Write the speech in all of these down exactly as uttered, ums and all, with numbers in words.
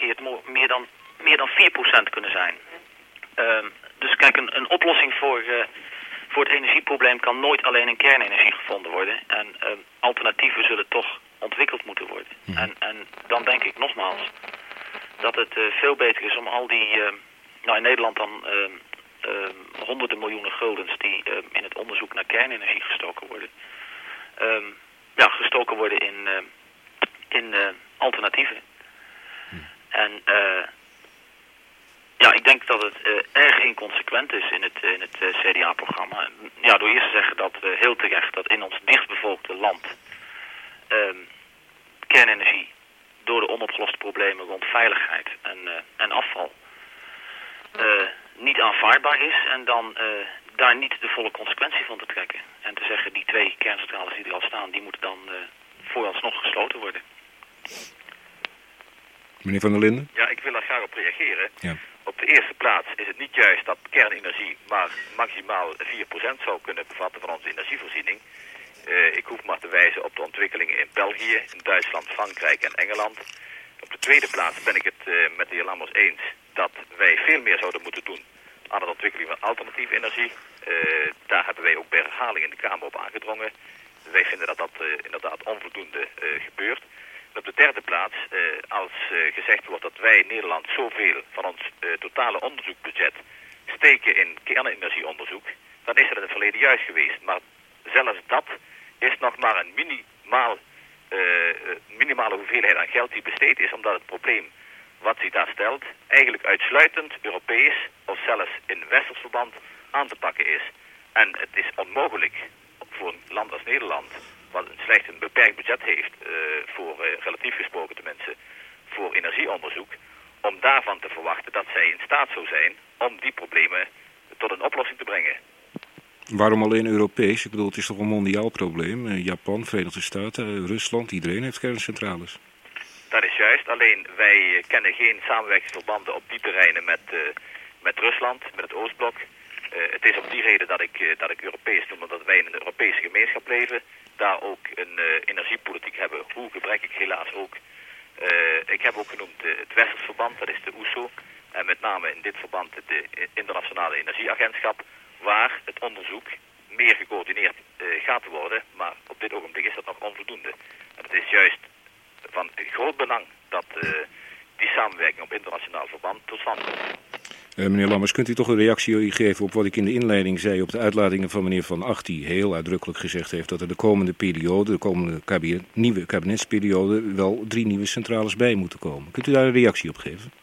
omgekeerd mo- meer dan, meer dan vier procent kunnen zijn. Uh, dus kijk, een, een oplossing voor, uh, voor het energieprobleem kan nooit alleen in kernenergie gevonden worden. En uh, alternatieven zullen toch ontwikkeld moeten worden. Mm. En, en dan denk ik nogmaals dat het uh, veel beter is om al die, uh, nou in Nederland dan uh, uh, honderden miljoenen guldens die uh, in het onderzoek naar kernenergie gestoken worden, uh, ja, gestoken worden in, uh, in uh, alternatieven. Mm. En uh, ja, ik denk dat het uh, erg inconsequent is in het, uh, in het uh, C D A-programma. Ja, door eerst te zeggen dat uh, heel terecht dat in ons dichtbevolkte land uh, kernenergie door de onopgeloste problemen rond veiligheid en, uh, en afval uh, niet aanvaardbaar is en dan uh, daar niet de volle consequentie van te trekken. En te zeggen die twee kerncentrales die er al staan, die moeten dan uh, vooralsnog gesloten worden. Meneer Van der Linden? Ja, ik wil daar graag op reageren. Ja. Op de eerste plaats is het niet juist dat kernenergie maar maximaal vier procent zou kunnen bevatten van onze energievoorziening. Uh, ik hoef maar te wijzen op de ontwikkelingen in België, in Duitsland, Frankrijk en Engeland. Op de tweede plaats ben ik het uh, met de heer Lammers eens dat wij veel meer zouden moeten doen aan de ontwikkeling van alternatieve energie. Uh, daar hebben wij ook bij herhaling in de Kamer op aangedrongen. Wij vinden dat dat uh, inderdaad onvoldoende uh, gebeurt. En op de derde plaats, uh, als uh, gezegd wordt dat wij in Nederland zoveel van ons uh, totale onderzoekbudget steken in kernenergieonderzoek, dan is dat in het verleden juist geweest. Maar zelfs dat is nog maar een minimaal, uh, minimale hoeveelheid aan geld die besteed is, omdat het probleem wat zich daar stelt eigenlijk uitsluitend Europees of zelfs in westers verband aan te pakken is. En het is onmogelijk voor een land als Nederland, wat een slechts een beperkt budget heeft, uh, voor uh, relatief gesproken tenminste, voor energieonderzoek, om daarvan te verwachten dat zij in staat zou zijn om die problemen tot een oplossing te brengen. Waarom alleen Europees? Ik bedoel, het is toch een mondiaal probleem. Japan, Verenigde Staten, Rusland, iedereen heeft kerncentrales. Dat is juist, alleen wij kennen geen samenwerkingsverbanden op die terreinen met, uh, met Rusland, met het Oostblok. Uh, het is om die reden dat ik, uh, dat ik Europees noem, omdat wij in een Europese gemeenschap leven. Daar ook een uh, energiepolitiek hebben, hoe gebrekkig helaas ook. Uh, ik heb ook genoemd uh, het Westers verband, dat is de O E S O. En met name in dit verband de Internationale Energieagentschap, waar het onderzoek meer gecoördineerd uh, gaat worden. Maar op dit ogenblik is dat nog onvoldoende. En het is juist van groot belang dat uh, die samenwerking op internationaal verband tot stand komt. Uh, meneer Lammers, kunt u toch een reactie geven op wat ik in de inleiding zei op de uitlatingen van meneer Van Agt, die heel uitdrukkelijk gezegd heeft dat er de komende periode, de komende kabinet, nieuwe kabinetsperiode, wel drie nieuwe centrales bij moeten komen. Kunt u daar een reactie op geven?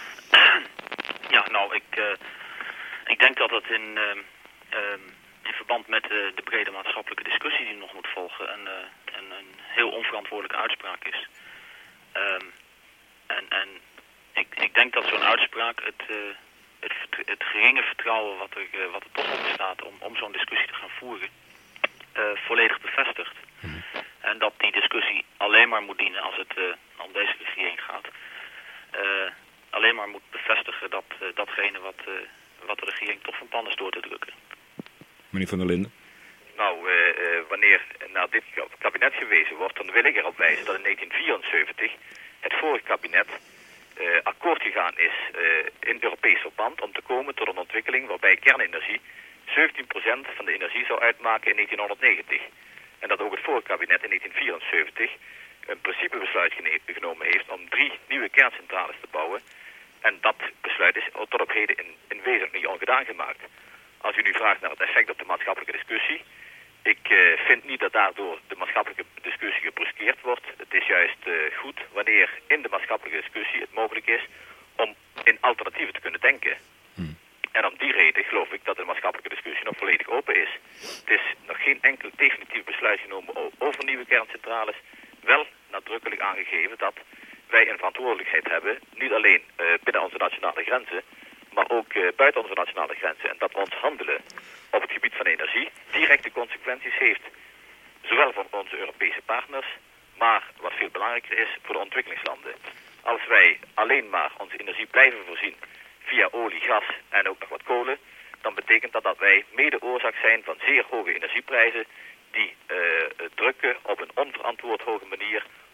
Ja, nou, ik, uh, ik denk dat het in, uh, uh, in verband met uh, de brede maatschappelijke discussie die nog moet volgen een, uh, een, een heel onverantwoordelijke uitspraak is. Um, en en ik, ik denk dat zo'n uitspraak het... Uh, Het, het geringe vertrouwen wat er, uh, wat er toch op bestaat om, om zo'n discussie te gaan voeren, uh, volledig bevestigt. Mm-hmm. En dat die discussie alleen maar moet dienen als het uh, om deze regering gaat. Uh, alleen maar moet bevestigen dat uh, datgene wat, uh, wat de regering toch van plan is door te drukken. Meneer Van der Linden. Nou, uh, uh, wanneer naar dit kabinet gewezen wordt, dan wil ik erop wijzen dat in negentien vierenzeventig het vorige kabinet Uh, akkoord gegaan is uh, in Europees verband om te komen tot een ontwikkeling waarbij kernenergie zeventien procent van de energie zou uitmaken in negentienhonderdnegentig. En dat ook het vorige kabinet in negentien vierenzeventig een principebesluit gene- genomen heeft om drie nieuwe kerncentrales te bouwen. En dat besluit is tot op heden in, in wezen niet ongedaan gemaakt. Als u nu vraagt naar het effect op de maatschappelijke discussie, ik uh, vind niet dat daardoor de maatschappelijke discussie gebruskeerd wordt. Het is juist uh, goed wanneer in de maatschappelijke discussie het mogelijk is om in alternatieven te kunnen denken. Hmm. En om die reden geloof ik dat de maatschappelijke discussie nog volledig open is. Het is nog geen enkel definitief besluit genomen over nieuwe kerncentrales. Wel nadrukkelijk aangegeven dat wij een verantwoordelijkheid hebben, niet alleen uh, binnen onze nationale grenzen, maar ook uh, buiten onze nationale grenzen. En dat we ons handelen op het gebied van energie directe consequenties heeft. Zowel voor onze Europese partners, maar wat veel belangrijker is voor de ontwikkelingslanden. Als wij alleen maar onze energie blijven voorzien via olie, gas en ook nog wat kolen, dan betekent dat dat wij mede oorzaak zijn van zeer hoge energieprijzen die uh, drukken op een onverantwoord hoge manier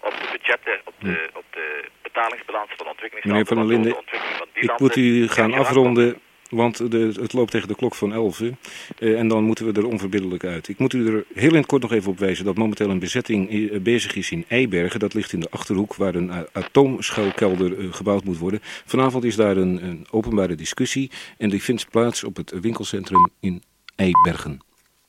op de budgetten, op de, op de betalingsbalansen van ontwikkelingslanden. Meneer Van der Linden, ik landen, moet u gaan afronden, want de, het loopt tegen de klok van elf. Uh, en dan moeten we er onverbiddelijk uit. Ik moet u er heel in het kort nog even op wijzen dat momenteel een bezetting uh, bezig is in Eibergen. Dat ligt in de Achterhoek waar een uh, atoomschuilkelder uh, gebouwd moet worden. Vanavond is daar een, een openbare discussie en die vindt plaats op het winkelcentrum in Eibergen.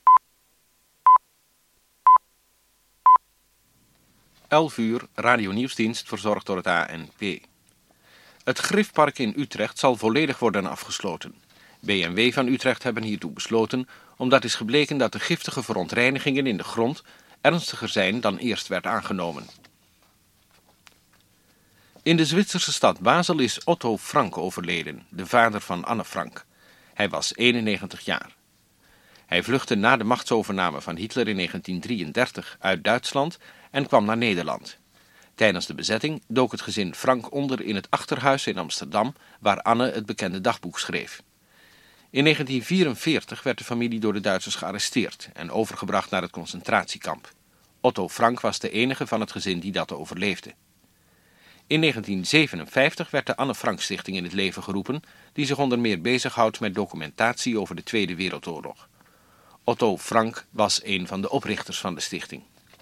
elf uur, Radio Nieuwsdienst, verzorgd door het A N P. Het Griffpark in Utrecht zal volledig worden afgesloten. B M W van Utrecht hebben hiertoe besloten, omdat is gebleken dat de giftige verontreinigingen in de grond ernstiger zijn dan eerst werd aangenomen. In de Zwitserse stad Basel is Otto Frank overleden, de vader van Anne Frank. Hij was eenennegentig jaar. Hij vluchtte na de machtsovername van Hitler in negentien drieëndertig uit Duitsland en kwam naar Nederland. Tijdens de bezetting dook het gezin Frank onder in het achterhuis in Amsterdam, waar Anne het bekende dagboek schreef. In negentien vierenveertig werd de familie door de Duitsers gearresteerd en overgebracht naar het concentratiekamp. Otto Frank was de enige van het gezin die dat overleefde. In negentien zevenenvijftig werd de Anne Frank Stichting in het leven geroepen, die zich onder meer bezighoudt met documentatie over de Tweede Wereldoorlog. Otto Frank was een van de oprichters van de stichting.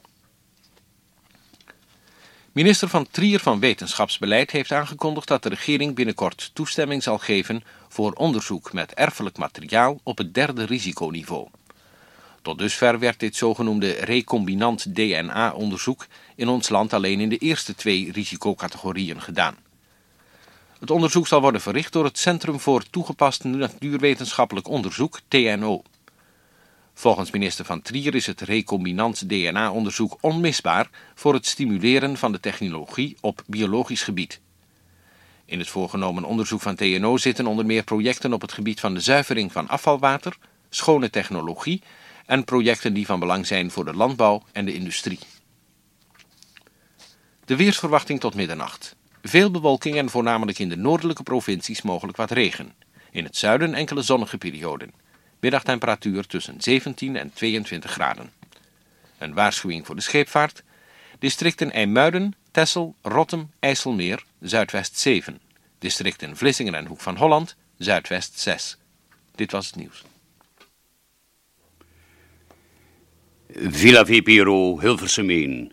Minister Van Trier van Wetenschapsbeleid heeft aangekondigd dat de regering binnenkort toestemming zal geven voor onderzoek met erfelijk materiaal op het derde risiconiveau. Tot dusver werd dit zogenoemde recombinant D N A-onderzoek in ons land alleen in de eerste twee risicocategorieën gedaan. Het onderzoek zal worden verricht door het Centrum voor Toegepast Natuurwetenschappelijk Onderzoek, T N O. Volgens minister Van Trier is het recombinant D N A-onderzoek onmisbaar voor het stimuleren van de technologie op biologisch gebied. In het voorgenomen onderzoek van T N O zitten onder meer projecten op het gebied van de zuivering van afvalwater, schone technologie en projecten die van belang zijn voor de landbouw en de industrie. De weersverwachting tot middernacht. Veel bewolking en voornamelijk in de noordelijke provincies mogelijk wat regen. In het zuiden enkele zonnige perioden. Middagtemperatuur tussen zeventien en tweeëntwintig graden. Een waarschuwing voor de scheepvaart. Districten IJmuiden, Texel, Rottum, IJsselmeer, Zuidwest zeven. Districten Vlissingen en Hoek van Holland, Zuidwest zes. Dit was het nieuws. Villa V P R O, Hilversum één.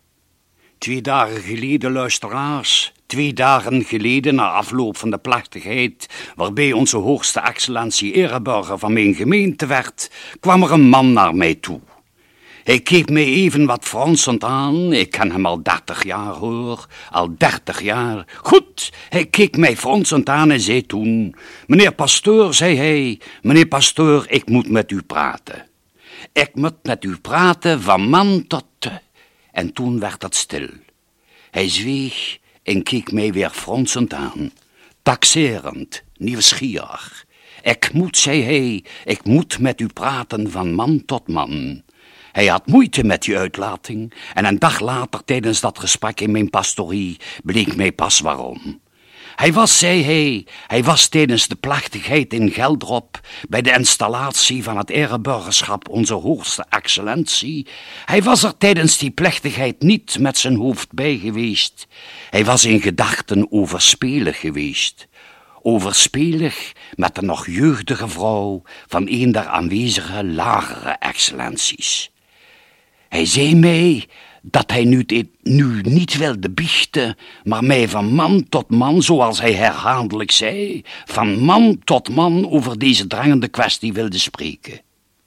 Twee dagen geleden, luisteraars, twee dagen geleden na afloop van de plechtigheid waarbij onze hoogste excellentie ereburger van mijn gemeente werd, kwam er een man naar mij toe. Hij keek mij even wat fronsend aan, ik ken hem al dertig jaar hoor, al dertig jaar. Goed, hij keek mij fronsend aan en zei toen, meneer pastoor, zei hij, meneer pastoor, ik moet met u praten. Ik moet met u praten van man tot te. En toen werd het stil. Hij zweeg en keek mij weer fronsend aan, taxerend, nieuwsgierig. Ik moet, zei hij, ik moet met u praten van man tot man. Hij had moeite met die uitlating en een dag later tijdens dat gesprek in mijn pastorie bleek mij pas waarom. Hij was, zei hij, hij was tijdens de plechtigheid in Geldrop bij de installatie van het ereburgerschap onze hoogste excellentie. Hij was er tijdens die plechtigheid niet met zijn hoofd bij geweest. Hij was in gedachten overspelig geweest. Overspelig met de nog jeugdige vrouw van een der aanwezige lagere excellenties. Hij zei mij dat hij nu, dit, nu niet wilde biechten, maar mij van man tot man, zoals hij herhaaldelijk zei, van man tot man over deze dringende kwestie wilde spreken.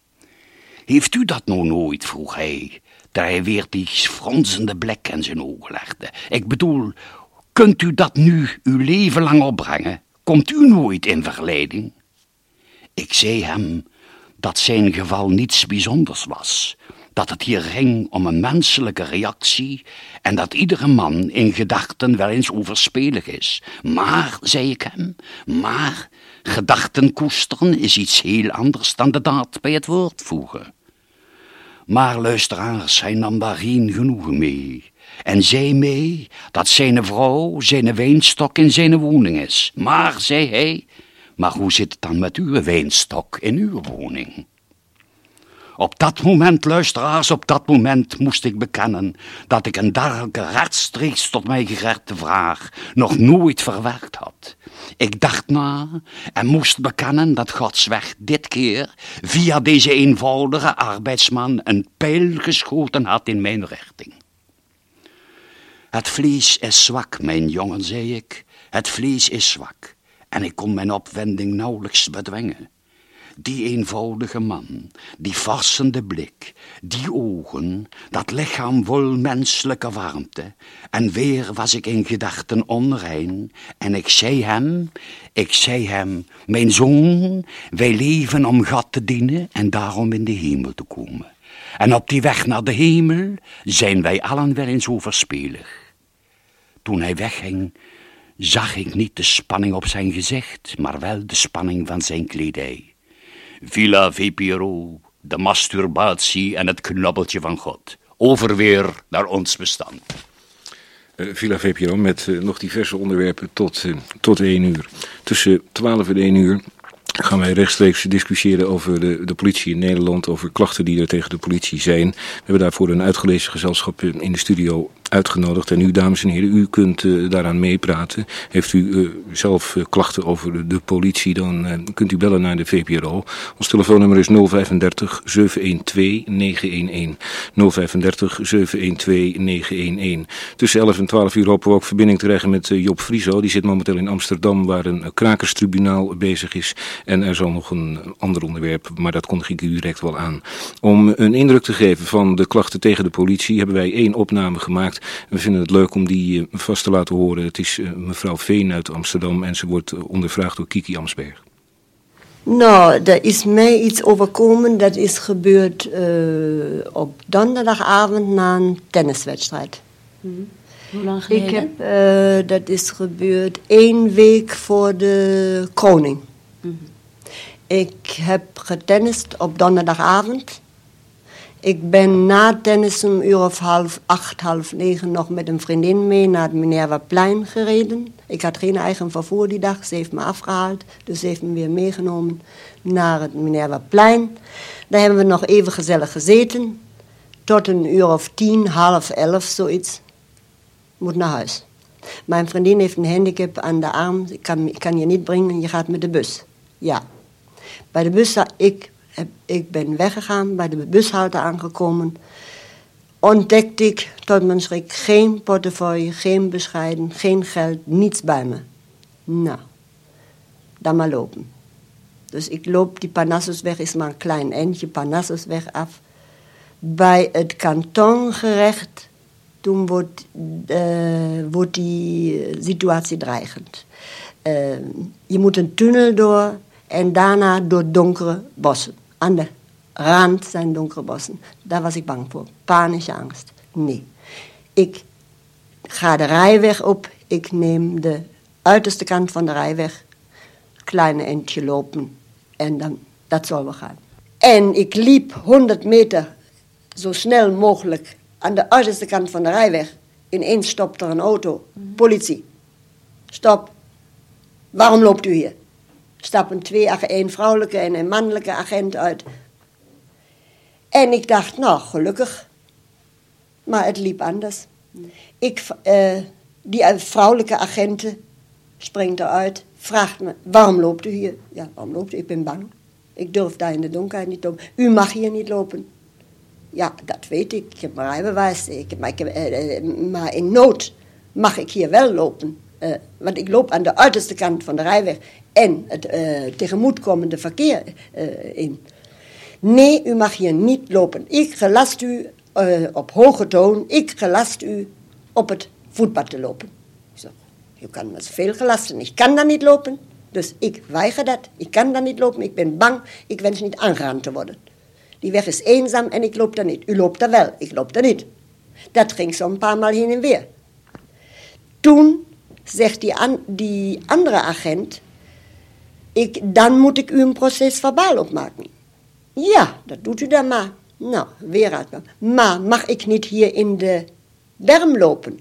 Heeft u dat nou nooit, vroeg hij, dat hij weer die fronsende blik in zijn ogen legde. Ik bedoel, kunt u dat nu uw leven lang opbrengen? Komt u nooit in verleiding? Ik zei hem dat zijn geval niets bijzonders was, dat het hier ging om een menselijke reactie en dat iedere man in gedachten wel eens overspelig is. Maar, zei ik hem, maar gedachten koesteren is iets heel anders dan de daad bij het woord voegen. Maar luisteraars, hij nam daar geen genoegen mee en zei mij dat zijn vrouw zijn wijnstok in zijn woning is. Maar, zei hij, maar hoe zit het dan met uw wijnstok in uw woning? Op dat moment, luisteraars, op dat moment moest ik bekennen dat ik een dergelijke rechtstreeks tot mij gerichte vraag nog nooit verwerkt had. Ik dacht na en moest bekennen dat Gods weg dit keer via deze eenvoudige arbeidsman een pijl geschoten had in mijn richting. Het vlees is zwak, mijn jongen, zei ik. Het vlees is zwak. En ik kon mijn opwinding nauwelijks bedwingen. Die eenvoudige man, die varsende blik, die ogen, dat lichaam vol menselijke warmte. En weer was ik in gedachten onrein. En ik zei hem, ik zei hem, mijn zoon, wij leven om God te dienen en daarom in de hemel te komen. En op die weg naar de hemel zijn wij allen wel eens overspelig. Toen hij wegging, zag ik niet de spanning op zijn gezicht, maar wel de spanning van zijn kledij. Villa Vipero, de masturbatie en het knabbeltje van God. Overweer naar ons bestand. Uh, Villa V P R O met uh, nog diverse onderwerpen tot, uh, tot één uur. Tussen twaalf en één uur gaan wij rechtstreeks discussiëren over de, de politie in Nederland, over klachten die er tegen de politie zijn. We hebben daarvoor een uitgelezen gezelschap in de studio uitgenodigd. En u, dames en heren, u kunt uh, daaraan meepraten. Heeft u uh, zelf uh, klachten over de, de politie, dan uh, kunt u bellen naar de V P R O. Ons telefoonnummer is nul vijfendertig zeven een twee negen een een. nul vijfendertig zeven een twee negen een een. Tussen elf en twaalf uur hopen we ook verbinding te krijgen met uh, Job Frieso. Die zit momenteel in Amsterdam, waar een uh, krakerstribunaal bezig is. En er zal nog een uh, ander onderwerp, maar dat kondig ik u direct wel aan. Om een indruk te geven van de klachten tegen de politie hebben wij één opname gemaakt. We vinden het leuk om die uh, vast te laten horen. Het is uh, mevrouw Veen uit Amsterdam en ze wordt uh, ondervraagd door Kiki Amsberg. Nou, er is mij iets overkomen. Dat is gebeurd uh, op donderdagavond na een tenniswedstrijd. Hmm. Hoe lang geleden? Ik heb, uh, dat is gebeurd één week voor de kroning. Hmm. Ik heb getennist op donderdagavond. Ik ben na tennis om uur of half acht, half negen nog met een vriendin mee naar het Minervaplein gereden. Ik had geen eigen vervoer die dag, ze heeft me afgehaald. Dus ze heeft me weer meegenomen naar het Minervaplein. Daar hebben we nog even gezellig gezeten. Tot een uur of tien, half elf, zoiets. Moet naar huis. Mijn vriendin heeft een handicap aan de arm. Ik kan, ik kan je niet brengen, je gaat met de bus. Ja. Bij de bus, ik... Ik ben weggegaan, bij de bushalte aangekomen. Ontdekte ik tot mijn schrik geen portefeuille, geen bescheiden, geen geld, niets bij me. Nou, dan maar lopen. Dus ik loop die Parnassusweg, is maar een klein eindje, Parnassusweg af. Bij het kantongerecht, toen wordt, uh, wordt die situatie dreigend. Uh, je moet een tunnel door en daarna door donkere bossen. Aan de rand zijn donkere bossen. Daar was ik bang voor. Panische angst. Nee. Ik ga de rijweg op. Ik neem de uiterste kant van de rijweg. Kleine eindje lopen. En dan, dat zal wel gaan. En ik liep honderd meter zo snel mogelijk aan de uiterste kant van de rijweg. Ineens stopt er een auto. Politie. Stop. Waarom loopt u hier? Stappen twee, één vrouwelijke en een mannelijke agent uit. En ik dacht, nou, gelukkig. Maar het liep anders. Ik, uh, die vrouwelijke agenten springt eruit, vraagt me, waarom loopt u hier? Ja, waarom loopt u? Ik ben bang. Ik durf daar in de donkerheid niet lopen. U mag hier niet lopen. Ja, dat weet ik. Ik heb mijn rijbewijs. Ik, maar, ik heb, uh, maar in nood mag ik hier wel lopen. Uh, want ik loop aan de uiterste kant van de rijweg en het uh, tegemoetkomende verkeer uh, in. Nee, u mag hier niet lopen. Ik gelast u uh, op hoge toon, ik gelast u op het voetpad te lopen. Ik zeg, u kan me veel gelasten, ik kan daar niet lopen. Dus ik weiger dat, ik kan daar niet lopen, ik ben bang, ik wens niet aangerand te worden. Die weg is eenzaam en ik loop daar niet. U loopt daar wel, ik loop daar niet. Dat ging zo een paar maal heen en weer. Toen zegt die, an, die andere agent, ik, dan moet ik u een proces verbaal opmaken. Ja, dat doet u dan maar. Nou, weer uit. Maar mag ik niet hier in de berm lopen?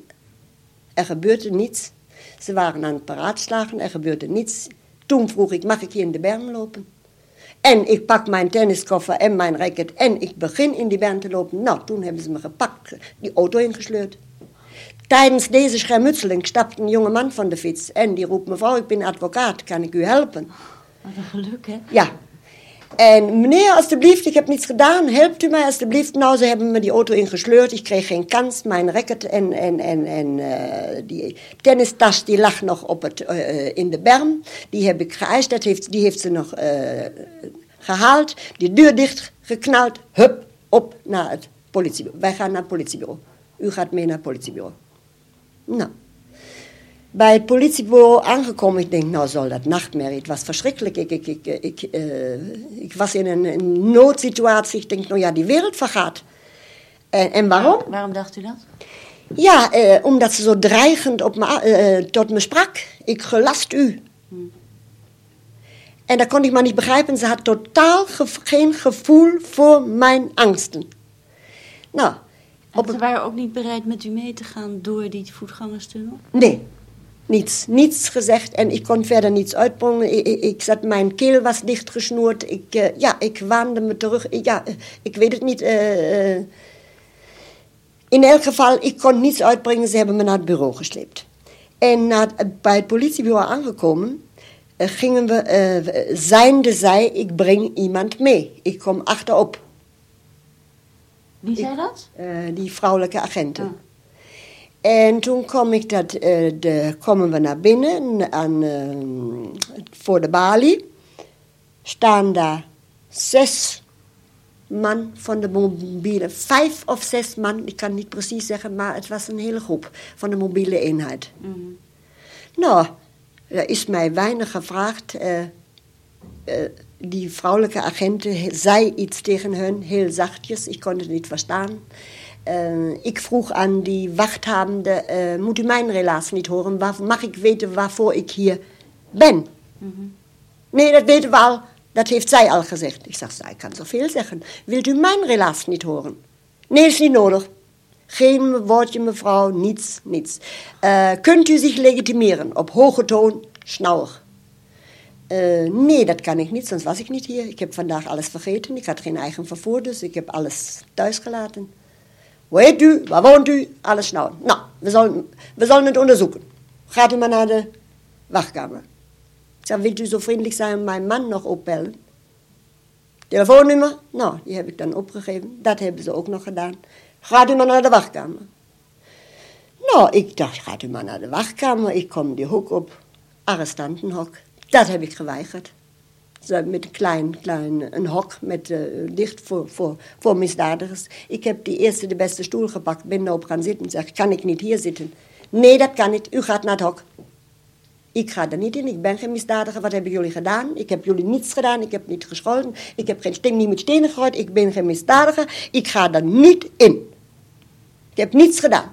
Er gebeurde niets. Ze waren aan het paraatslagen, er gebeurde niets. Toen vroeg ik, mag ik hier in de berm lopen? En ik pak mijn tenniskoffer en mijn racket en ik begin in die berm te lopen. Nou, toen hebben ze me gepakt, die auto ingesleurd. Tijdens deze schermutseling stapt een jonge man van de fiets en die roept, mevrouw, ik ben advocaat, kan ik u helpen? Wat een geluk, hè? Ja. En meneer, alstublieft, ik heb niets gedaan, helpt u mij alstublieft? Nou, ze hebben me die auto ingesleurd, ik kreeg geen kans, mijn racket en, en, en, en uh, die tennistas die lag nog op het, uh, in de berm. Die heb ik geëist, dat heeft, die heeft ze nog uh, gehaald, die deur dicht geknald, hup, op naar het politiebureau. Wij gaan naar het politiebureau. U gaat mee naar het politiebureau. Nou, bij het politiebureau aangekomen, ik denk, nou zal dat nachtmerrie, het was verschrikkelijk. Ik, ik, ik, ik, uh, ik was in een, een noodsituatie, ik denk, nou ja, die wereld vergaat. En, en waarom? Ja, waarom dacht u dat? Ja, uh, omdat ze zo dreigend op me, uh, tot me sprak. Ik gelast u. Hmm. En dat kon ik maar niet begrijpen, ze had totaal ge- geen gevoel voor mijn angsten. Nou... En ze waren ook niet bereid met u mee te gaan door die voetgangerstunnel? Nee, niets. Niets gezegd en ik kon verder niets uitbrengen. Ik, ik, ik zat, mijn keel was dichtgesnoerd. Ik, uh, ja, ik waande me terug. Ik, ja, ik weet het niet. Uh, uh, in elk geval, ik kon niets uitbrengen. Ze hebben me naar het bureau gesleept. En na, bij het politiebureau aangekomen, uh, gingen we, uh, zijnde zij, ik breng iemand mee. Ik kom achterop. Wie zei dat? Uh, die vrouwelijke agenten. Oh. En toen kom ik dat, uh, de, komen we naar binnen, aan, uh, voor de balie. Staan daar zes man van de mobiele, vijf of zes man, ik kan niet precies zeggen, maar het was een hele groep van de mobiele eenheid. Mm-hmm. Nou, er is mij weinig gevraagd. Uh, uh, Die vrouwelijke agenten zei iets tegen hen, heel zachtjes. Ik kon het niet verstaan. Uh, ik vroeg aan die wachthabende, uh, moet u mijn relaas niet horen? Waar, mag ik weten waarvoor ik hier ben? Mm-hmm. Nee, dat weten we al. Dat heeft zij al gezegd. Ik zeg, zij kan zoveel zeggen. Wilt u mijn relaas niet horen? Nee, is niet nodig. Geen woordje, mevrouw, niets, niets. Uh, kunt u zich legitimeren op hoge toon, snauwig. Uh, nee, dat kan ik niet, soms was ik niet hier. Ik heb vandaag alles vergeten. Ik had geen eigen vervoer, dus ik heb alles thuis gelaten. Hoe heet u? Waar woont u? Alles nou. Nou, we zullen, we zullen het onderzoeken. Gaat u maar naar de wachtkamer. Ik zeg, wilt u zo vriendelijk zijn om mijn man nog opbellen? Telefoonnummer? Nou, die heb ik dan opgegeven. Dat hebben ze ook nog gedaan. Gaat u maar naar de wachtkamer. Nou, ik dacht, gaat u maar naar de wachtkamer. Ik kom die hoek op. Arrestantenhok. Dat heb ik geweigerd. Met een klein, klein een hok met, uh, dicht voor, voor, voor misdadigers. Ik heb die eerste de beste stoel gepakt, ben erop gaan zitten en zeg, kan ik niet hier zitten? Nee, dat kan niet, u gaat naar het hok. Ik ga er niet in, ik ben geen misdadiger, wat hebben jullie gedaan? Ik heb jullie niets gedaan, ik heb niet gescholden, ik heb geen steen, niet met stenen gegooid, ik ben geen misdadiger, ik ga er niet in. Ik heb niets gedaan.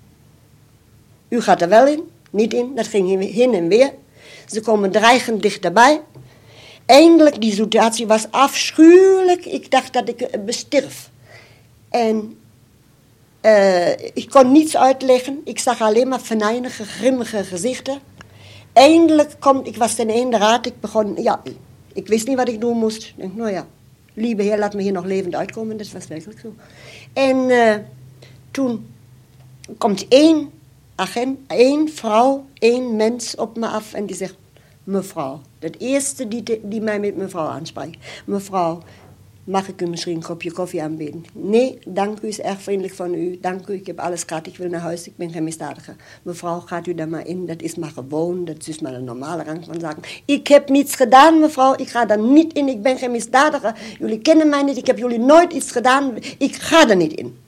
U gaat er wel in, niet in, dat ging heen en weer. Ze komen dreigend dichterbij. Eindelijk, die situatie was afschuwelijk. Ik dacht dat ik bestierf. En uh, ik kon niets uitleggen. Ik zag alleen maar venijnige, grimmige gezichten. Eindelijk komt, ik was ten einde raad. Ik begon, ja, ik wist niet wat ik doen moest. Ik denk, nou ja, lieve heer, laat me hier nog levend uitkomen. Dat was werkelijk zo. En uh, toen komt één agent, één vrouw, één mens op me af en die zegt, mevrouw, het eerste die, de, die mij met mevrouw aanspreekt. Mevrouw, mag ik u misschien een kopje koffie aanbieden? Nee, dank u, is erg vriendelijk van u. Dank u, ik heb alles gehad, ik wil naar huis, ik ben geen misdadiger. Mevrouw, gaat u daar maar in, dat is maar gewoon, dat is maar een normale rang van zaken. Ik heb niets gedaan, mevrouw, ik ga daar niet in, ik ben geen misdadiger. Jullie kennen mij niet, ik heb jullie nooit iets gedaan, ik ga er niet in.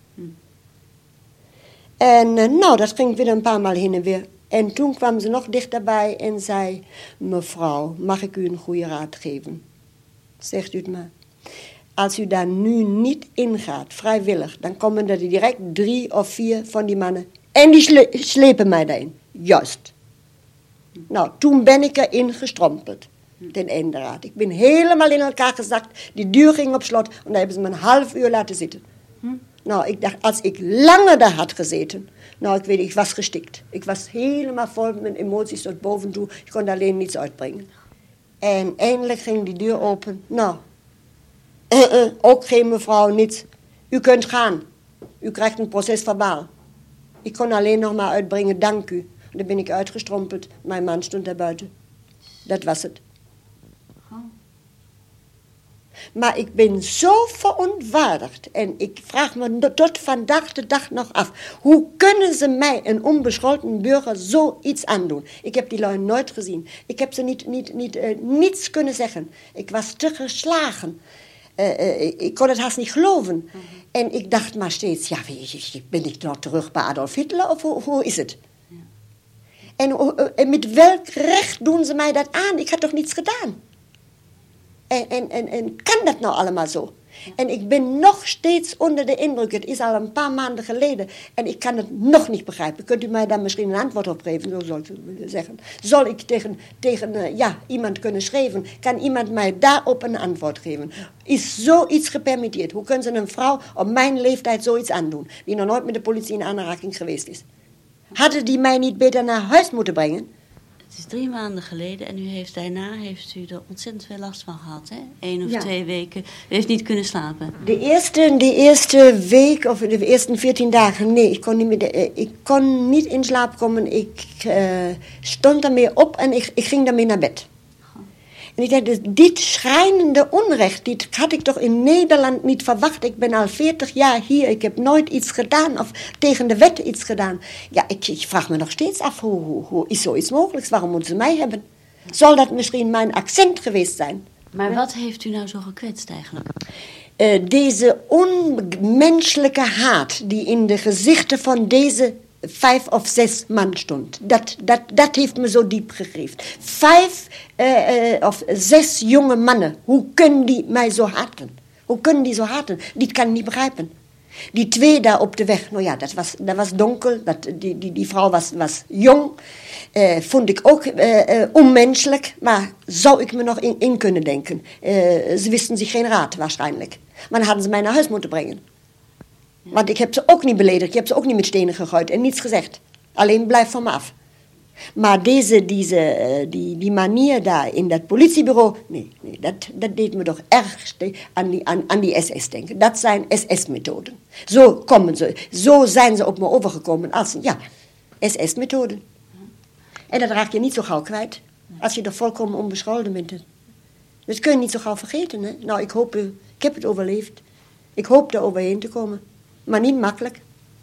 En uh, nou, dat ging weer een paar maal heen en weer. En toen kwam ze nog dichterbij en zei, mevrouw, mag ik u een goede raad geven? Zegt u het maar. Als u daar nu niet ingaat, vrijwillig, dan komen er direct drie of vier van die mannen. En die sle- slepen mij daarin. Juist. Nou, toen ben ik erin gestrompeld. Ten einde raad. Ik ben helemaal in elkaar gezakt. Die deur ging op slot. En daar hebben ze me een half uur laten zitten. Hm? Nou, ik dacht, als ik langer daar had gezeten... Nou, ik weet, ik was gestikt. Ik was helemaal vol met emoties tot boven toe. Ik kon alleen niets uitbrengen. En eindelijk ging die deur open. Nou, Uh, uh, ook geen mevrouw, niets. U kunt gaan. U krijgt een procesverbaal. Ik kon alleen nog maar uitbrengen, dank u. Dan ben ik uitgestrompeld. Mijn man stond daar buiten. Dat was het. Oh. Maar ik ben zo verontwaardigd. En ik vraag me tot vandaag de dag nog af. Hoe kunnen ze mij, een onbescholten burger, zoiets aandoen? Ik heb die lui nooit gezien. Ik heb ze niet, niet, niet, uh, niets kunnen zeggen. Ik was te geslagen. Uh, uh, ik kon het haast niet geloven. Mm-hmm. En ik dacht maar steeds, ja, ben ik nog terug bij Adolf Hitler of hoe, hoe is het? Ja. En, uh, en met welk recht doen ze mij dat aan? Ik had toch niets gedaan? En, en, en, en kan dat nou allemaal zo? Ja. En ik ben nog steeds onder de indruk. Het is al een paar maanden geleden. En ik kan het nog niet begrijpen. Kunt u mij daar misschien een antwoord op geven? Zo zou ik willen zeggen. Zal ik tegen, tegen uh, ja, iemand kunnen schrijven? Kan iemand mij daarop een antwoord geven? Is zoiets gepermitteerd? Hoe kunnen ze een vrouw op mijn leeftijd zoiets aandoen? Die nog nooit met de politie in aanraking geweest is. Hadden die mij niet beter naar huis moeten brengen? Het is drie maanden geleden en u heeft, daarna heeft u er ontzettend veel last van gehad, hè? Eén of ja. twee weken. U heeft niet kunnen slapen. De eerste, de eerste week, of de eerste veertien dagen, nee, ik kon niet, meer de, ik kon niet in slaap komen. Ik uh, stond daarmee op en ik, ik ging daarmee naar bed. En ik dacht, dus dit schrijnende onrecht, dit had ik toch in Nederland niet verwacht. Ik ben al veertig jaar hier, ik heb nooit iets gedaan of tegen de wet iets gedaan. Ja, ik, ik vraag me nog steeds af, hoe, hoe, hoe is zoiets mogelijk? Waarom moeten ze mij hebben? Zal dat misschien mijn accent geweest zijn? Maar ja. Wat heeft u nou zo gekwetst eigenlijk? Uh, deze onmenselijke haat die in de gezichten van deze vijf of zes man stond. Dat, dat, dat heeft me zo diep gegriefd. Vijf uh, uh, of zes jonge mannen. Hoe kunnen die mij zo haten? Hoe kunnen die zo haten? Die kan ik niet begrijpen. Die twee daar op de weg, nou ja, dat was, dat was donker. Dat, die, die, die vrouw was, was jong. Uh, vond ik ook uh, uh, onmenselijk. Maar zou ik me nog in, in kunnen denken. Uh, ze wisten zich geen raad waarschijnlijk. Maar dan hadden ze mij naar huis moeten brengen. Ja. Want ik heb ze ook niet beledigd. Ik heb ze ook niet met stenen gegooid en niets gezegd. Alleen blijf van me af. Maar deze, deze, die, die manier daar in dat politiebureau... Nee, nee dat, dat deed me toch erg aan die, aan, aan die S S denken. Dat zijn S S-methoden. Zo komen ze. Zo zijn ze op me overgekomen. Als, ja, S S-methoden. En dat raak je niet zo gauw kwijt. Als je er volkomen onbescholden bent. Dat kun je niet zo gauw vergeten. Hè? Nou, ik hoop... Ik heb het overleefd. Ik hoop er overheen te komen. Maar niet makkelijk.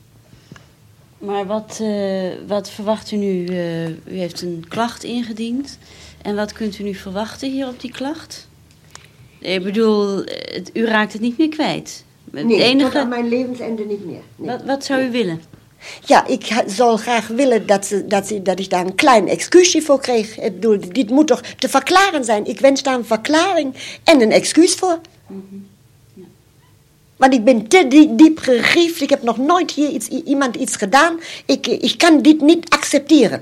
Maar wat, uh, wat verwacht u nu? Uh, u heeft een klacht ingediend. En wat kunt u nu verwachten hier op die klacht? Ik bedoel, het, u raakt het niet meer kwijt. Het nee, enige... tot aan mijn levensende niet meer. Nee. Wat, wat zou u willen? Ja, ik zou graag willen dat, ze, dat, ze, dat ik daar een klein excuusje voor kreeg. Ik bedoel, dit moet toch te verklaren zijn. Ik wens daar een verklaring en een excuus voor. Mm-hmm. Ja. Want ik ben te diep, diep gegriefd. Ik heb nog nooit hier iets, iemand iets gedaan. Ik, ik kan dit niet accepteren.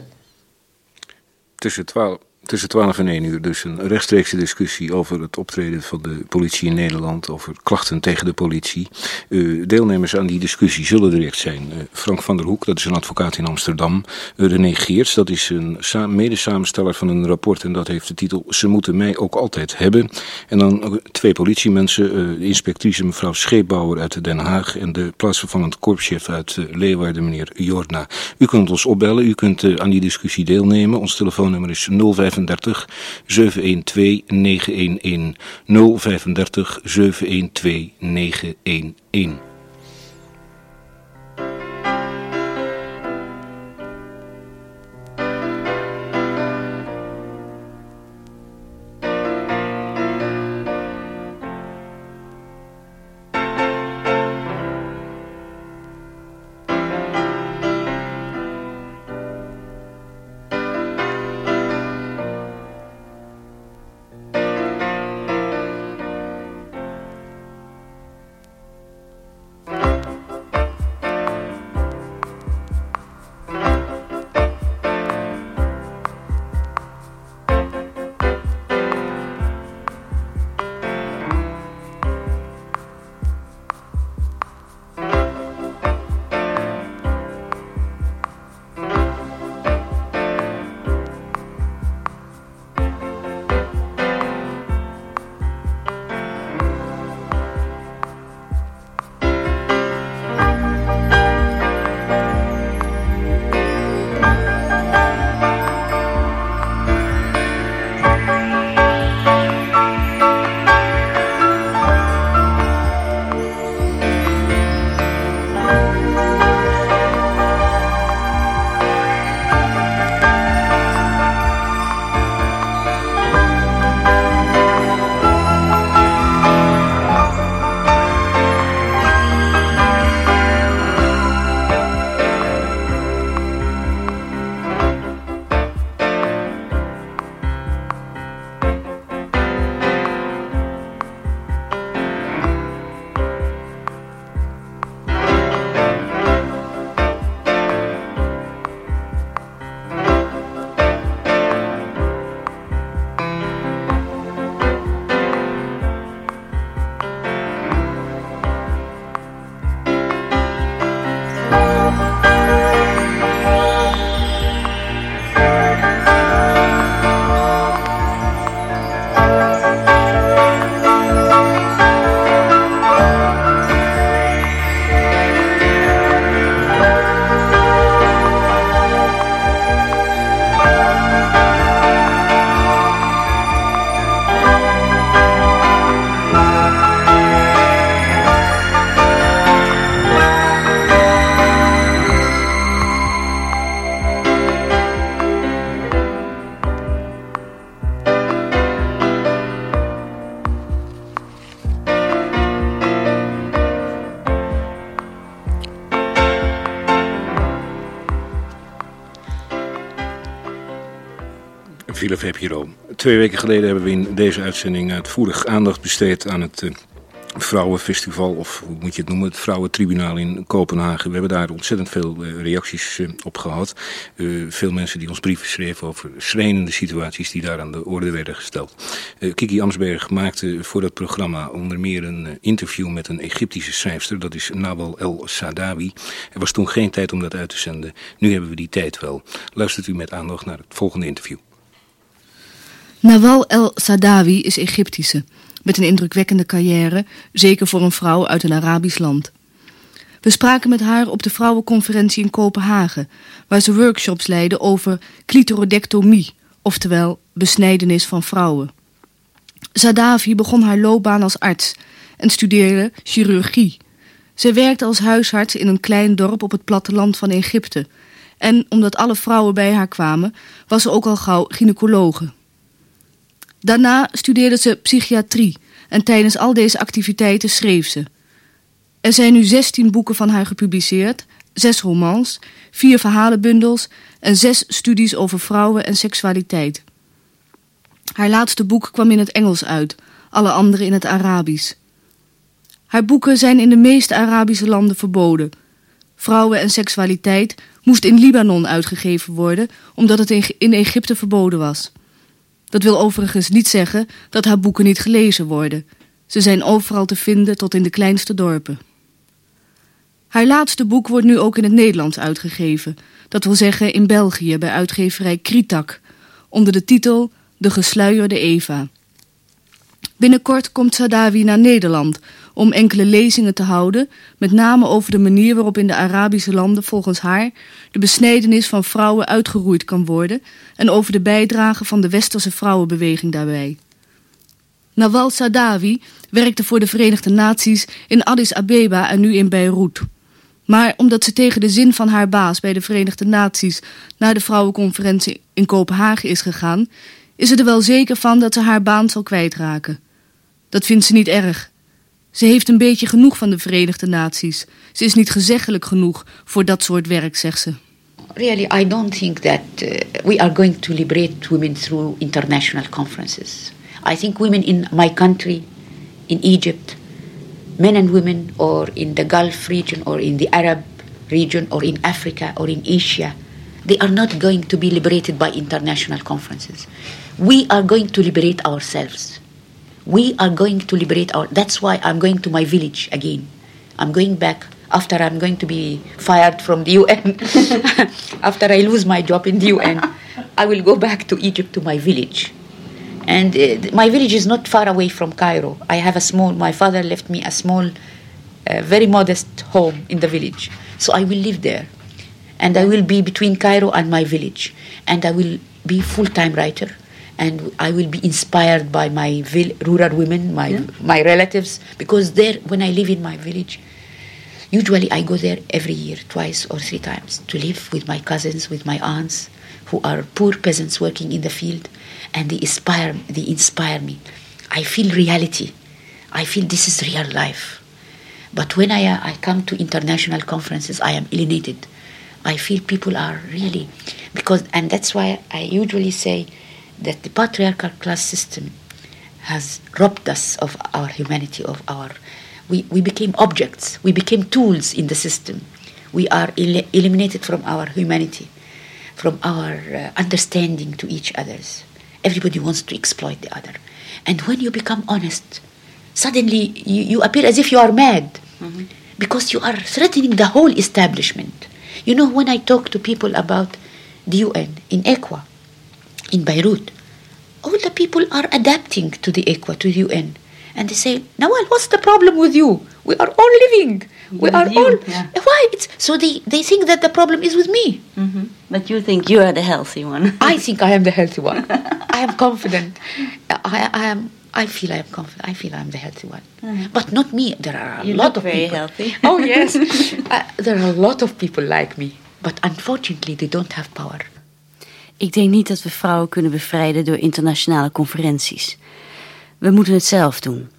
Tussen twaalf... Tussen twaalf en één uur dus een rechtstreekse discussie over het optreden van de politie in Nederland, over klachten tegen de politie. Uh, deelnemers aan die discussie zullen direct zijn uh, Frank van der Hoek, dat is een advocaat in Amsterdam. Uh, René Geerts, dat is een sa- mede-samensteller van een rapport en dat heeft de titel Ze moeten mij ook altijd hebben. En dan uh, twee politiemensen, uh, de inspectrice mevrouw Scheepbouwer uit Den Haag en de plaatsvervangend korpschef uit uh, Leeuwarden, meneer Jorna. U kunt ons opbellen, u kunt uh, aan die discussie deelnemen. Ons telefoonnummer is nul vijf zeven een twee negen een een nul vijf zeven een twee negen een een. Villa V P R O. Twee weken geleden hebben we in deze uitzending uitvoerig aandacht besteed aan het uh, Vrouwenfestival, of hoe moet je het noemen, het Vrouwentribunaal in Kopenhagen. We hebben daar ontzettend veel uh, reacties uh, op gehad. Uh, veel mensen die ons brieven schreven over schrijnende situaties die daar aan de orde werden gesteld. Uh, Kiki Amsberg maakte voor dat programma onder meer een uh, interview met een Egyptische schrijfster, dat is Nawal El-Saadawi. Er was toen geen tijd om dat uit te zenden. Nu hebben we die tijd wel. Luistert u met aandacht naar het volgende interview. Nawal El-Saadawi is Egyptische, met een indrukwekkende carrière, zeker voor een vrouw uit een Arabisch land. We spraken met haar op de vrouwenconferentie in Kopenhagen, waar ze workshops leidde over clitorodectomie, oftewel besnijdenis van vrouwen. Saadawi begon haar loopbaan als arts en studeerde chirurgie. Zij werkte als huisarts in een klein dorp op het platteland van Egypte. En omdat alle vrouwen bij haar kwamen, was ze ook al gauw gynaecologe. Daarna studeerde ze psychiatrie en tijdens al deze activiteiten schreef ze. Er zijn nu zestien boeken van haar gepubliceerd, zes romans, vier verhalenbundels en zes studies over vrouwen en seksualiteit. Haar laatste boek kwam in het Engels uit, alle andere in het Arabisch. Haar boeken zijn in de meeste Arabische landen verboden. Vrouwen en seksualiteit moest in Libanon uitgegeven worden, omdat het in Egypte verboden was. Dat wil overigens niet zeggen dat haar boeken niet gelezen worden. Ze zijn overal te vinden tot in de kleinste dorpen. Haar laatste boek wordt nu ook in het Nederlands uitgegeven. Dat wil zeggen in België bij uitgeverij Kritak, onder de titel De gesluierde Eva. Binnenkort komt Saadawi naar Nederland om enkele lezingen te houden, met name over de manier waarop in de Arabische landen volgens haar de besnijdenis van vrouwen uitgeroeid kan worden en over de bijdrage van de westerse vrouwenbeweging daarbij. Nawal Saadawi werkte voor de Verenigde Naties in Addis Abeba en nu in Beirut. Maar omdat ze tegen de zin van haar baas bij de Verenigde Naties naar de vrouwenconferentie in Kopenhagen is gegaan, is ze er wel zeker van dat ze haar baan zal kwijtraken. Dat vindt ze niet erg. Ze heeft een beetje genoeg van de Verenigde Naties. Ze is niet gezeggelijk genoeg voor dat soort werk, zegt ze. Really, I don't think that uh, we are going to liberate women through international conferences. I think women in my country, in Egypt, men and women, or in the Gulf region, or in the Arab region, or in Africa, or in Asia, they are not going to be liberated by international conferences. We are going to liberate ourselves. We are going to liberate our... That's why I'm going to my village again. I'm going back after I'm going to be fired from the U N. After I lose my job in the U N, I will go back to Egypt, to my village. And uh, my village is not far away from Cairo. I have a small... My father left me a small, uh, very modest home in the village. So I will live there. And I will be between Cairo and my village. And I will be full-time writer. And I will be inspired by my vil- rural women, my yeah. my relatives, because there, when I live in my village, usually I go there every year, twice or three times, to live with my cousins, with my aunts, who are poor peasants working in the field, and they inspire, they inspire me. I feel reality. I feel this is real life. But when I uh, I come to international conferences, I am alienated. I feel people are really, because, and that's why I usually say that the patriarchal class system has robbed us of our humanity, of our... We, we became objects. We became tools in the system. We are el- eliminated from our humanity, from our uh, understanding to each other. Everybody wants to exploit the other. And when you become honest, suddenly you, you appear as if you are mad, mm-hmm. because you are threatening the whole establishment. You know, when I talk to people about the U N in Equa, in Beirut, all the people are adapting to the Equa, to the U N. And they say, Nawal, what's the problem with you? We are all living. We with are you, all... Yeah. Why? It's, so they, they think that the problem is with me. Mm-hmm. But you think you are the healthy one. I think I am the healthy one. I am confident. I, I am... I feel I am confident. I feel I am the healthy one. Mm-hmm. But not me. There are a you lot look of very people. healthy. Oh, yes. uh, there are a lot of people like me. But unfortunately, they don't have power. Ik denk niet dat we vrouwen kunnen bevrijden door internationale conferenties. We moeten het zelf doen.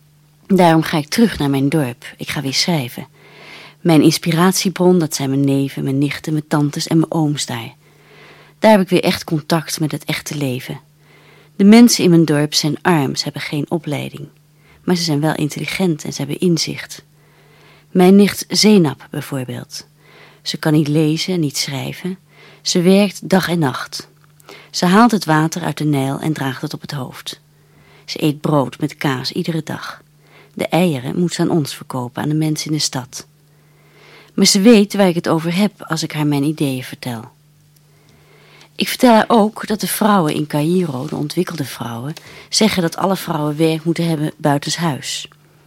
Daarom ga ik terug naar mijn dorp. Ik ga weer schrijven. Mijn inspiratiebron, dat zijn mijn neven, mijn nichten, mijn tantes en mijn ooms daar. Daar heb ik weer echt contact met het echte leven. De mensen in mijn dorp zijn arm, ze hebben geen opleiding. Maar ze zijn wel intelligent en ze hebben inzicht. Mijn nicht Zenab bijvoorbeeld. Ze kan niet lezen en niet schrijven. Ze werkt dag en nacht. Ze haalt het water uit de Nijl en draagt het op het hoofd. Ze eet brood met kaas iedere dag. De eieren moet ze aan ons verkopen, aan de mensen in de stad. Maar ze weet waar ik het over heb als ik haar mijn ideeën vertel. Ik vertel haar ook dat de vrouwen in Caïro, de ontwikkelde vrouwen, zeggen dat alle vrouwen werk moeten hebben buitenshuis.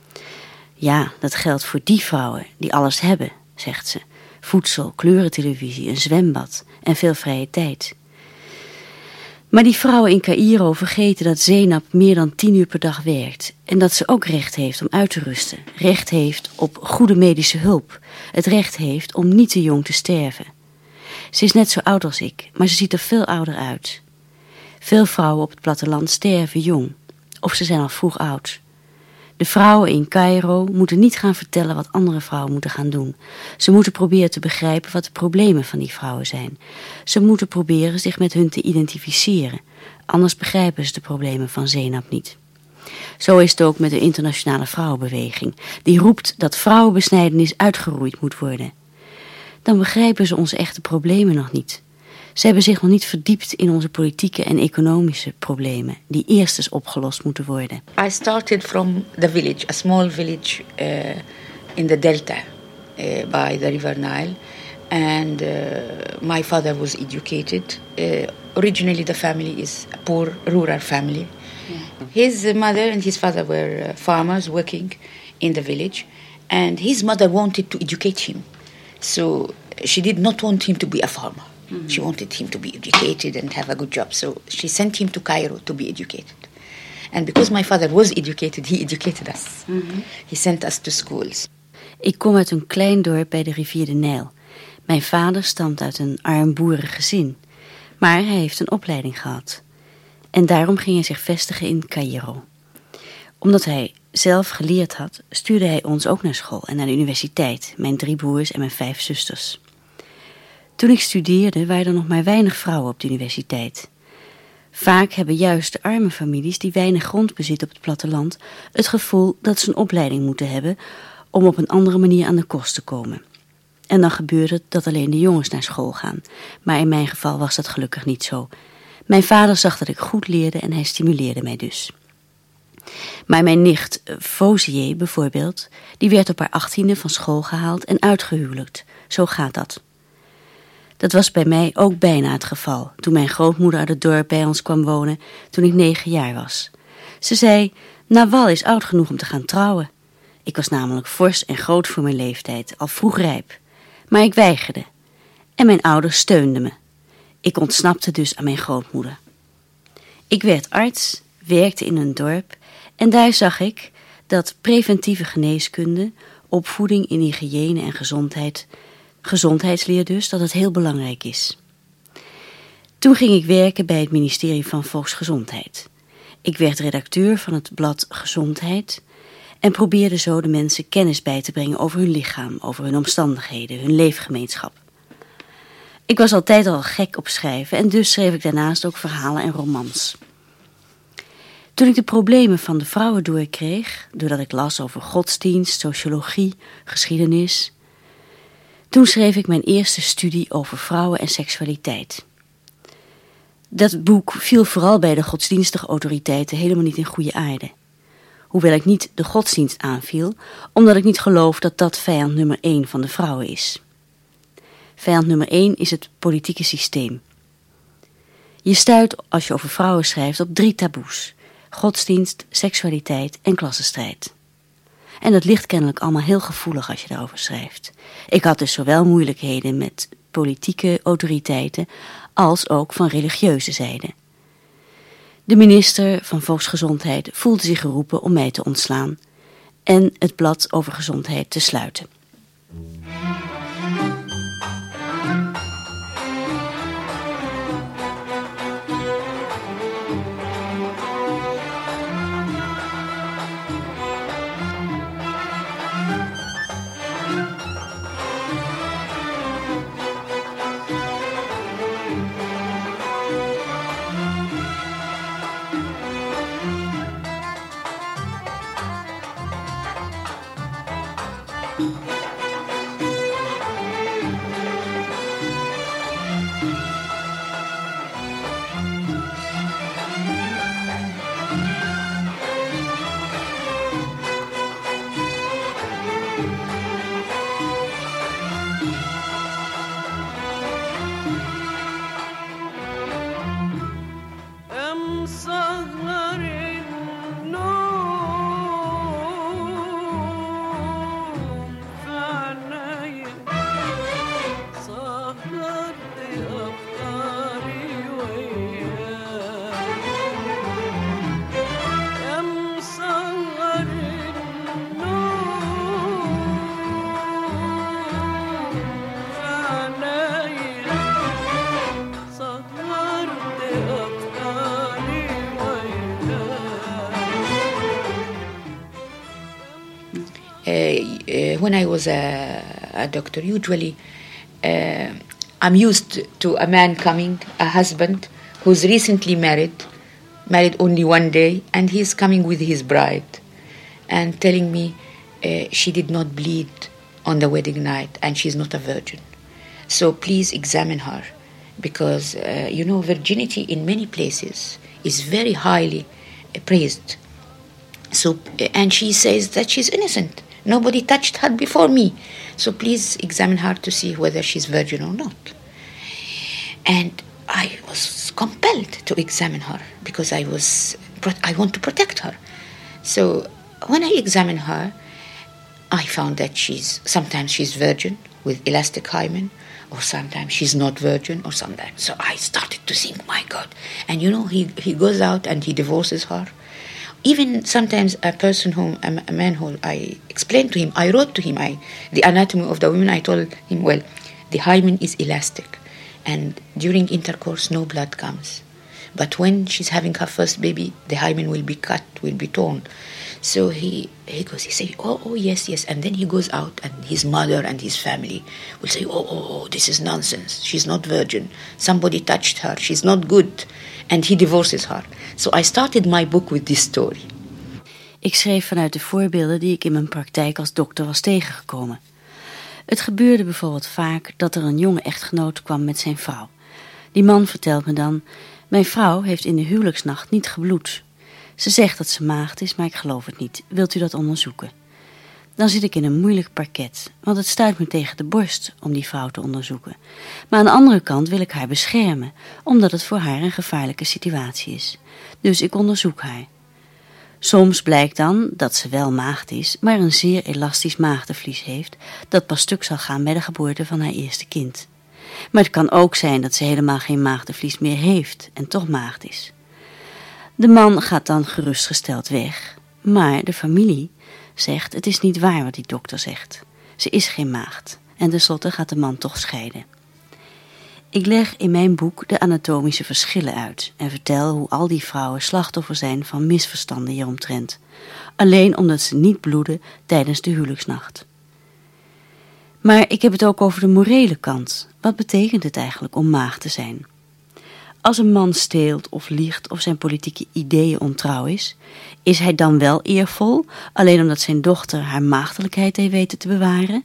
Ja, dat geldt voor die vrouwen die alles hebben, zegt ze. Voedsel, kleurentelevisie, een zwembad en veel vrije tijd. Maar die vrouwen in Caïro vergeten dat Zenab meer dan tien uur per dag werkt. En dat ze ook recht heeft om uit te rusten. Recht heeft op goede medische hulp. Het recht heeft om niet te jong te sterven. Ze is net zo oud als ik, maar ze ziet er veel ouder uit. Veel vrouwen op het platteland sterven jong. Of ze zijn al vroeg oud. De vrouwen in Caïro moeten niet gaan vertellen wat andere vrouwen moeten gaan doen. Ze moeten proberen te begrijpen wat de problemen van die vrouwen zijn. Ze moeten proberen zich met hun te identificeren. Anders begrijpen ze de problemen van Zenab niet. Zo is het ook met de internationale vrouwenbeweging. Die roept dat vrouwenbesnijdenis uitgeroeid moet worden. Dan begrijpen ze onze echte problemen nog niet. Ze hebben zich nog niet verdiept in onze politieke en economische problemen, die eerst eens opgelost moeten worden. I started from the village, a small village uh, in the delta uh, by the River Nile. And uh, my father was educated. Uh, originally the family is a poor rural family. Yeah. His mother and his father were uh, farmers working in the village. And his mother wanted to educate him. So she did not want him to be a farmer. Mm-hmm. She wanted him to be educated and have a good job. So she sent him to Cairo to be educated. And because my father was educated, he educated us. Mm-hmm. He sent us to schools. Ik kom uit een klein dorp bij de rivier de Nijl. Mijn vader stamt uit een arm boerengezin. Maar hij heeft een opleiding gehad. En daarom ging hij zich vestigen in Cairo. Omdat hij zelf geleerd had, stuurde hij ons ook naar school en naar de universiteit. Mijn drie broers en mijn vijf zusters. Toen ik studeerde waren er nog maar weinig vrouwen op de universiteit. Vaak hebben juist de arme families die weinig grond bezitten op het platteland het gevoel dat ze een opleiding moeten hebben om op een andere manier aan de kost te komen. En dan gebeurt het dat alleen de jongens naar school gaan. Maar in mijn geval was dat gelukkig niet zo. Mijn vader zag dat ik goed leerde en hij stimuleerde mij dus. Maar mijn nicht Fauzier bijvoorbeeld, die werd op haar achttiende van school gehaald en uitgehuwelijkt. Zo gaat dat. Dat was bij mij ook bijna het geval, toen mijn grootmoeder uit het dorp bij ons kwam wonen, toen ik negen jaar was. Ze zei, Nawal is oud genoeg om te gaan trouwen. Ik was namelijk fors en groot voor mijn leeftijd, al vroeg rijp. Maar ik weigerde. En mijn ouders steunden me. Ik ontsnapte dus aan mijn grootmoeder. Ik werd arts, werkte in een dorp en daar zag ik dat preventieve geneeskunde, opvoeding in hygiëne en gezondheid, gezondheidsleer dus, dat het heel belangrijk is. Toen ging ik werken bij het ministerie van Volksgezondheid. Ik werd redacteur van het blad Gezondheid en probeerde zo de mensen kennis bij te brengen over hun lichaam, over hun omstandigheden, hun leefgemeenschap. Ik was altijd al gek op schrijven en dus schreef ik daarnaast ook verhalen en romans. Toen ik de problemen van de vrouwen doorkreeg, doordat ik las over godsdienst, sociologie, geschiedenis, toen schreef ik mijn eerste studie over vrouwen en seksualiteit. Dat boek viel vooral bij de godsdienstige autoriteiten helemaal niet in goede aarde. Hoewel ik niet de godsdienst aanviel, omdat ik niet geloof dat dat vijand nummer één van de vrouwen is. Vijand nummer één is het politieke systeem. Je stuit, als je over vrouwen schrijft, op drie taboes: godsdienst, seksualiteit en klassenstrijd. En dat ligt kennelijk allemaal heel gevoelig als je daarover schrijft. Ik had dus zowel moeilijkheden met politieke autoriteiten als ook van religieuze zijde. De minister van Volksgezondheid voelde zich geroepen om mij te ontslaan en het blad over gezondheid te sluiten. uh, when I was a, a doctor, usually uh, I'm used to a man coming, a husband who's recently married, married only one day, and he's coming with his bride and telling me uh, she did not bleed on the wedding night and she's not a virgin. So please examine her, because, uh, you know, virginity in many places is very highly praised. So, and she says that she's innocent. Nobody touched her before me. So please examine her to see whether she's virgin or not. And I was compelled to examine her because I was, I want to protect her. So when I examined her, I found that she's, sometimes she's virgin with elastic hymen, or sometimes she's not virgin, or sometimes. So I started to think, my God. And you know, he, he goes out and he divorces her. Even sometimes a person whom, a, a man who I explained to him, I wrote to him I, the anatomy of the woman. I told him, well, the hymen is elastic, and during intercourse no blood comes. But when she's having her first baby, the hymen will be cut, will be torn. So he, he goes, he says, oh, oh, yes, yes. And then he goes out, and his mother and his family will say, oh, oh, oh, this is nonsense. She's not virgin. Somebody touched her. She's not good. And he divorces her. So I started my book with this story. Ik schreef vanuit de voorbeelden die ik in mijn praktijk als dokter was tegengekomen. Het gebeurde bijvoorbeeld vaak dat er een jonge echtgenoot kwam met zijn vrouw. Die man vertelt me dan, mijn vrouw heeft in de huwelijksnacht niet gebloed. Ze zegt dat ze maagd is, maar ik geloof het niet. Wilt u dat onderzoeken? Dan zit ik in een moeilijk parket, want het stuit me tegen de borst om die vrouw te onderzoeken. Maar aan de andere kant wil ik haar beschermen, omdat het voor haar een gevaarlijke situatie is. Dus ik onderzoek haar. Soms blijkt dan dat ze wel maagd is, maar een zeer elastisch maagdenvlies heeft, dat pas stuk zal gaan bij de geboorte van haar eerste kind. Maar het kan ook zijn dat ze helemaal geen maagdenvlies meer heeft en toch maagd is. De man gaat dan gerustgesteld weg, maar de familie zegt, het is niet waar wat die dokter zegt. Ze is geen maagd en tenslotte gaat de man toch scheiden. Ik leg in mijn boek de anatomische verschillen uit en vertel hoe al die vrouwen slachtoffer zijn van misverstanden hieromtrent. Alleen omdat ze niet bloeden tijdens de huwelijksnacht. Maar ik heb het ook over de morele kant. Wat betekent het eigenlijk om maagd te zijn? Als een man steelt of liegt of zijn politieke ideeën ontrouw is, is hij dan wel eervol, alleen omdat zijn dochter haar maagdelijkheid heeft weten te bewaren?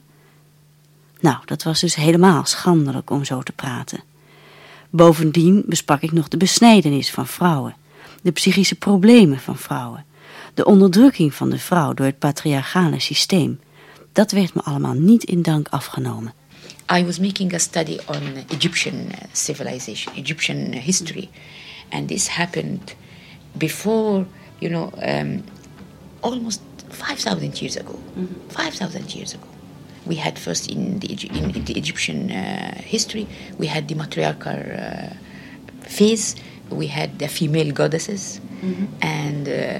Nou, dat was dus helemaal schandelijk om zo te praten. Bovendien besprak ik nog de besnijdenis van vrouwen, de psychische problemen van vrouwen, de onderdrukking van de vrouw door het patriarchale systeem. Dat werd me allemaal niet in dank afgenomen. I was making a study on Egyptian civilization, Egyptian history, and this happened before, you know, um, almost five thousand years ago. Mm-hmm. five thousand years ago. We had first in the, in the Egyptian uh, history, we had the matriarchal uh, phase, we had the female goddesses, mm-hmm. and uh,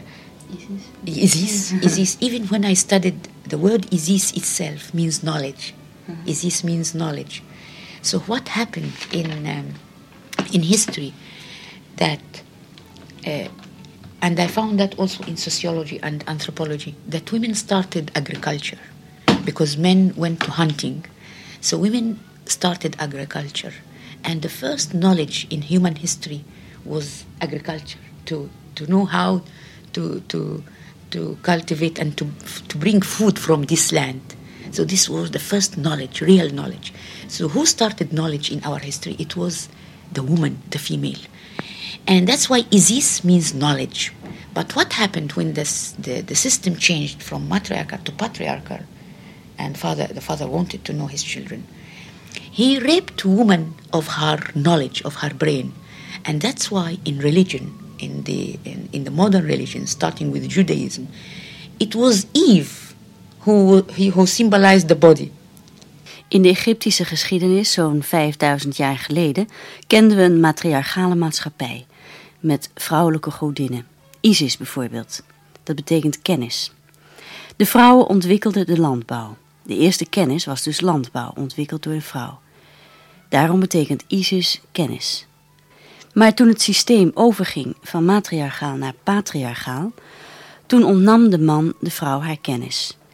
Isis. Isis, Isis. Even when I studied, the word Isis itself means knowledge. Mm-hmm. Isis means knowledge. So what happened in um, in history that, uh, and I found that also in sociology and anthropology, that women started agriculture because men went to hunting. So women started agriculture. And the first knowledge in human history was agriculture, to, to know how to, to, to cultivate and to, to bring food from this land. So this was the first knowledge, real knowledge. So who started knowledge in our history? It was the woman, the female. And that's why Isis means knowledge. But what happened when this, the, the system changed from matriarchal to patriarchal, and father, the father wanted to know his children, he raped woman of her knowledge, of her brain. And that's why in religion, in the, in, in the modern religion, starting with Judaism, it was Eve who, who symbolized the body. In de Egyptische geschiedenis, zo'n vijfduizend jaar geleden, kenden we een matriarchale maatschappij met vrouwelijke godinnen. Isis bijvoorbeeld. Dat betekent kennis. De vrouwen ontwikkelden de landbouw. De eerste kennis was dus landbouw, ontwikkeld door een vrouw. Daarom betekent Isis kennis. Maar toen het systeem overging van matriarchaal naar patriarchaal, toen ontnam de man de vrouw haar kennis.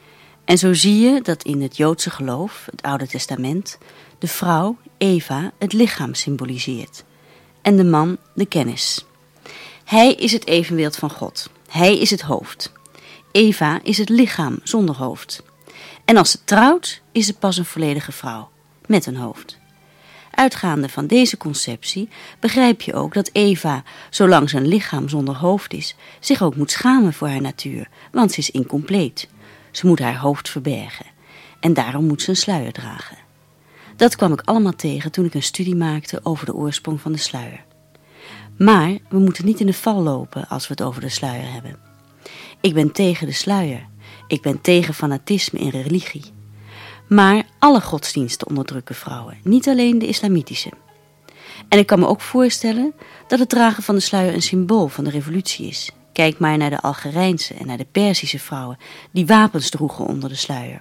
En zo zie je dat in het Joodse geloof, het Oude Testament, de vrouw, Eva, het lichaam symboliseert en de man de kennis. Hij is het evenbeeld van God. Hij is het hoofd. Eva is het lichaam zonder hoofd. En als ze trouwt, is ze pas een volledige vrouw, met een hoofd. Uitgaande van deze conceptie begrijp je ook dat Eva, zolang ze een lichaam zonder hoofd is, zich ook moet schamen voor haar natuur, want ze is incompleet. Ze moet haar hoofd verbergen en daarom moet ze een sluier dragen. Dat kwam ik allemaal tegen toen ik een studie maakte over de oorsprong van de sluier. Maar we moeten niet in de val lopen als we het over de sluier hebben. Ik ben tegen de sluier. Ik ben tegen fanatisme in religie. Maar alle godsdiensten onderdrukken vrouwen, niet alleen de islamitische. En ik kan me ook voorstellen dat het dragen van de sluier een symbool van de revolutie is. Kijk maar naar de Algerijnse en naar de Perzische vrouwen die wapens droegen onder de sluier.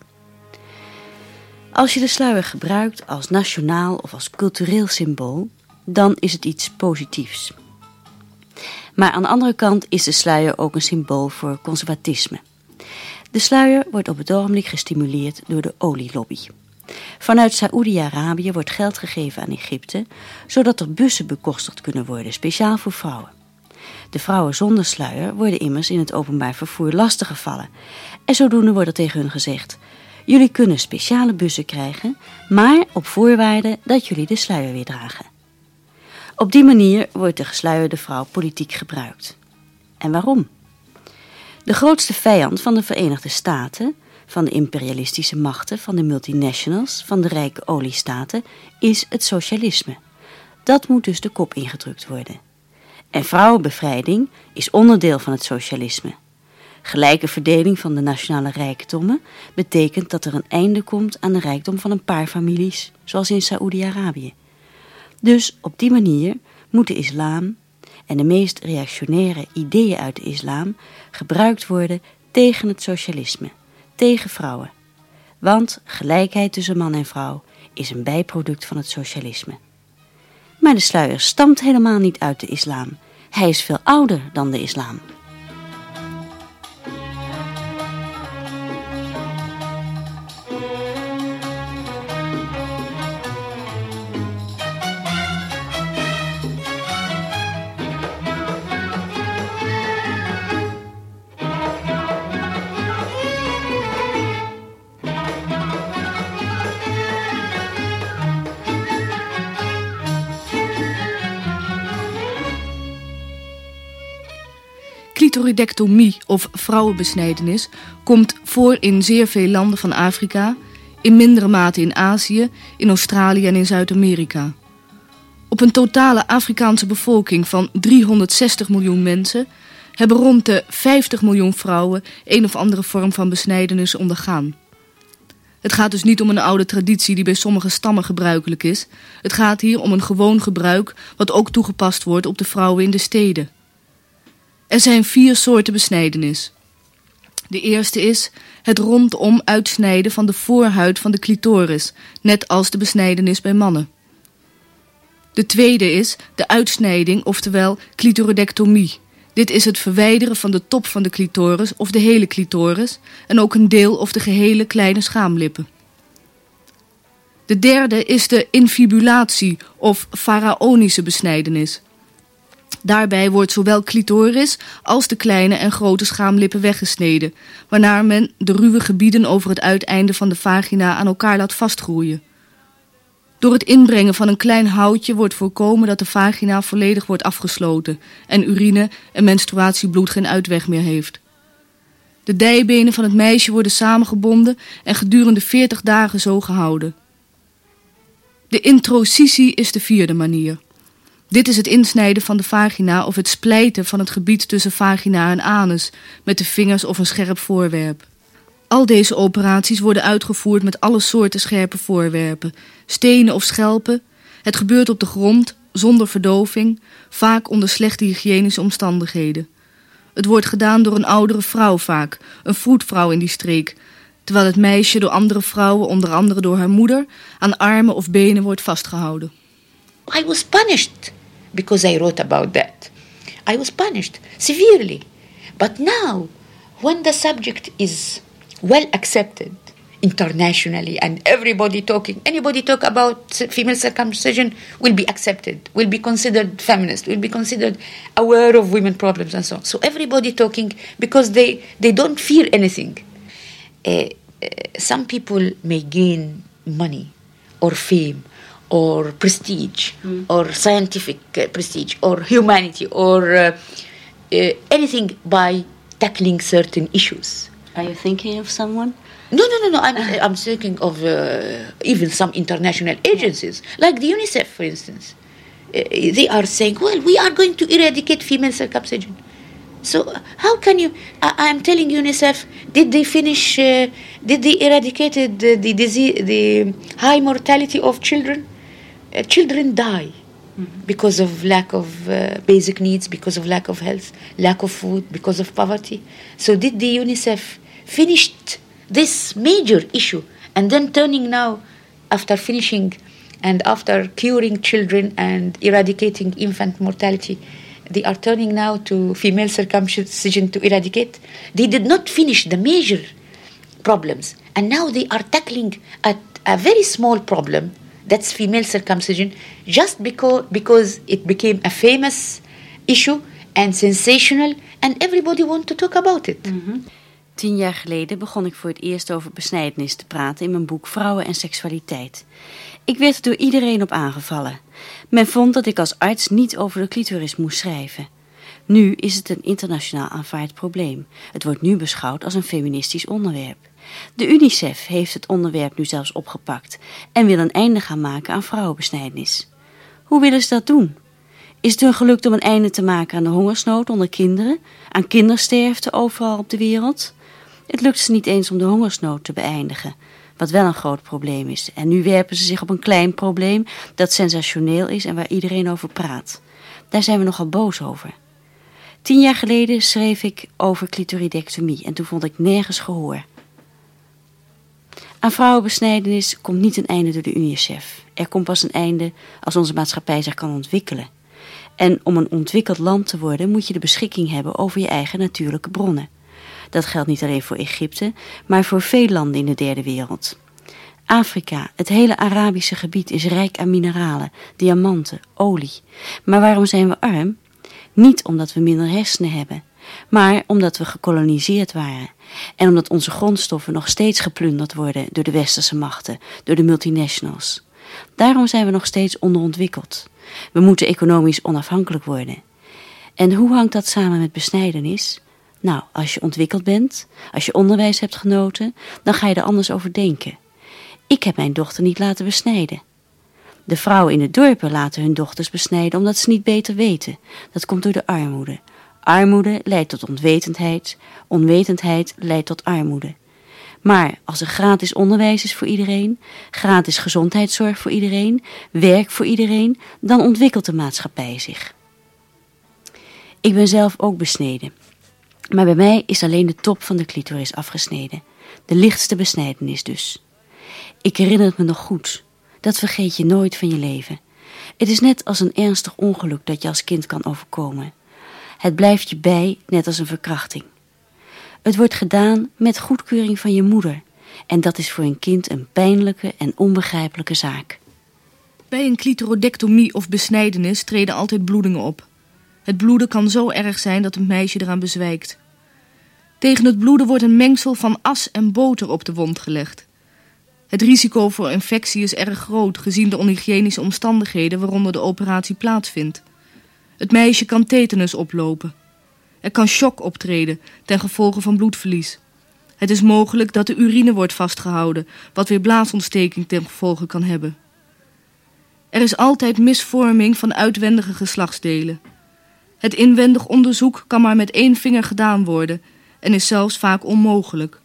Als je de sluier gebruikt als nationaal of als cultureel symbool, dan is het iets positiefs. Maar aan de andere kant is de sluier ook een symbool voor conservatisme. De sluier wordt op het ogenblik gestimuleerd door de olielobby. Vanuit Saoedi-Arabië wordt geld gegeven aan Egypte, zodat er bussen bekostigd kunnen worden, speciaal voor vrouwen. De vrouwen zonder sluier worden immers in het openbaar vervoer lastiggevallen. En zodoende wordt er tegen hun gezegd: jullie kunnen speciale bussen krijgen, maar op voorwaarde dat jullie de sluier weer dragen. Op die manier wordt de gesluierde vrouw politiek gebruikt. En waarom? De grootste vijand van de Verenigde Staten, van de imperialistische machten, van de multinationals, van de rijke oliestaten, is het socialisme. Dat moet dus de kop ingedrukt worden. En vrouwenbevrijding is onderdeel van het socialisme. Gelijke verdeling van de nationale rijkdommen betekent dat er een einde komt aan de rijkdom van een paar families, zoals in Saoedi-Arabië. Dus op die manier moet de islam en de meest reactionaire ideeën uit de islam gebruikt worden tegen het socialisme, tegen vrouwen. Want gelijkheid tussen man en vrouw is een bijproduct van het socialisme. Maar de sluier stamt helemaal niet uit de islam. Hij is veel ouder dan de islam. Clitoridectomie of vrouwenbesnijdenis komt voor in zeer veel landen van Afrika, in mindere mate in Azië, in Australië en in Zuid-Amerika. Op een totale Afrikaanse bevolking van driehonderdzestig miljoen mensen hebben rond de vijftig miljoen vrouwen een of andere vorm van besnijdenis ondergaan. Het gaat dus niet om een oude traditie die bij sommige stammen gebruikelijk is. Het gaat hier om een gewoon gebruik wat ook toegepast wordt op de vrouwen in de steden. Er zijn vier soorten besnijdenis. De eerste is het rondom uitsnijden van de voorhuid van de clitoris, net als de besnijdenis bij mannen. De tweede is de uitsnijding, oftewel clitoridectomie. Dit is het verwijderen van de top van de clitoris of de hele clitoris en ook een deel of de gehele kleine schaamlippen. De derde is de infibulatie of faraonische besnijdenis. Daarbij wordt zowel clitoris als de kleine en grote schaamlippen weggesneden, waarna men de ruwe gebieden over het uiteinde van de vagina aan elkaar laat vastgroeien. Door het inbrengen van een klein houtje wordt voorkomen dat de vagina volledig wordt afgesloten en urine en menstruatiebloed geen uitweg meer heeft. De dijbenen van het meisje worden samengebonden en gedurende veertig dagen zo gehouden. De introcisie is de vierde manier. Dit is het insnijden van de vagina of het splijten van het gebied tussen vagina en anus met de vingers of een scherp voorwerp. Al deze operaties worden uitgevoerd met alle soorten scherpe voorwerpen, stenen of schelpen. Het gebeurt op de grond, zonder verdoving, vaak onder slechte hygiënische omstandigheden. Het wordt gedaan door een oudere vrouw vaak, een vroedvrouw in die streek, terwijl het meisje door andere vrouwen, onder andere door haar moeder, aan armen of benen wordt vastgehouden. I was punished because I wrote about that. I was punished severely. But now, when the subject is well accepted internationally, and everybody talking, anybody talk about female circumcision will be accepted, will be considered feminist, will be considered aware of women problems and so on. So everybody talking because they, they don't fear anything. Uh, uh, some people may gain money or fame or prestige mm. or scientific uh, prestige or humanity or uh, uh, anything by tackling certain issues. Are you thinking of someone? No, no, no, no. I'm, I'm thinking of uh, even some international agencies, like the UNICEF, for instance. Uh, they are saying, well, we are going to eradicate female circumcision. So how can you... I, I'm telling UNICEF, did they finish... Uh, did they eradicate the, the, disease, the high mortality of children? Uh, children die mm-hmm. because of lack of uh, basic needs, because of lack of health, lack of food, because of poverty. So did the UNICEF finished this major issue and then turning now, after finishing and after curing children and eradicating infant mortality, they are turning now to female circumcision to eradicate? They did not finish the major problems, and now they are tackling a, a very small problem, that's female circumcision, just because, because it became a famous issue and sensational and everybody wants to talk about it. Mm-hmm. Tien jaar geleden begon ik voor het eerst over besnijdenis te praten in mijn boek Vrouwen en Seksualiteit. Ik werd er door iedereen op aangevallen. Men vond dat ik als arts niet over de clitoris moest schrijven. Nu is het een internationaal aanvaard probleem. Het wordt nu beschouwd als een feministisch onderwerp. De UNICEF heeft het onderwerp nu zelfs opgepakt en wil een einde gaan maken aan vrouwenbesnijdenis. Hoe willen ze dat doen? Is het hun gelukt om een einde te maken aan de hongersnood onder kinderen, aan kindersterfte overal op de wereld? Het lukt ze niet eens om de hongersnood te beëindigen, wat wel een groot probleem is. En nu werpen ze zich op een klein probleem dat sensationeel is en waar iedereen over praat. Daar zijn we nogal boos over. Tien jaar geleden schreef ik over clitoridectomie en toen vond ik nergens gehoor. Aan vrouwenbesnijdenis komt niet een einde door de UNICEF. Er komt pas een einde als onze maatschappij zich kan ontwikkelen. En om een ontwikkeld land te worden moet je de beschikking hebben over je eigen natuurlijke bronnen. Dat geldt niet alleen voor Egypte, maar voor veel landen in de derde wereld. Afrika, het hele Arabische gebied, is rijk aan mineralen, diamanten, olie. Maar waarom zijn we arm? Niet omdat we minder hersenen hebben, maar omdat we gekoloniseerd waren. En omdat onze grondstoffen nog steeds geplunderd worden door de westerse machten, door de multinationals. Daarom zijn we nog steeds onderontwikkeld. We moeten economisch onafhankelijk worden. En hoe hangt dat samen met besnijdenis? Nou, als je ontwikkeld bent, als je onderwijs hebt genoten, dan ga je er anders over denken. Ik heb mijn dochter niet laten besnijden. De vrouwen in de dorpen laten hun dochters besnijden omdat ze niet beter weten. Dat komt door de armoede. Armoede leidt tot onwetendheid. Onwetendheid leidt tot armoede. Maar als er gratis onderwijs is voor iedereen, gratis gezondheidszorg voor iedereen, werk voor iedereen, dan ontwikkelt de maatschappij zich. Ik ben zelf ook besneden. Maar bij mij is alleen de top van de clitoris afgesneden. De lichtste besnijdenis dus. Ik herinner het me nog goed. Dat vergeet je nooit van je leven. Het is net als een ernstig ongeluk dat je als kind kan overkomen. Het blijft je bij, net als een verkrachting. Het wordt gedaan met goedkeuring van je moeder. En dat is voor een kind een pijnlijke en onbegrijpelijke zaak. Bij een clitoridectomie of besnijdenis treden altijd bloedingen op. Het bloeden kan zo erg zijn dat een meisje eraan bezwijkt. Tegen het bloeden wordt een mengsel van as en boter op de wond gelegd. Het risico voor infectie is erg groot gezien de onhygiënische omstandigheden waaronder de operatie plaatsvindt. Het meisje kan tetanus oplopen. Er kan shock optreden ten gevolge van bloedverlies. Het is mogelijk dat de urine wordt vastgehouden, wat weer blaasontsteking ten gevolge kan hebben. Er is altijd misvorming van uitwendige geslachtsdelen. Het inwendig onderzoek kan maar met één vinger gedaan worden en is zelfs vaak onmogelijk.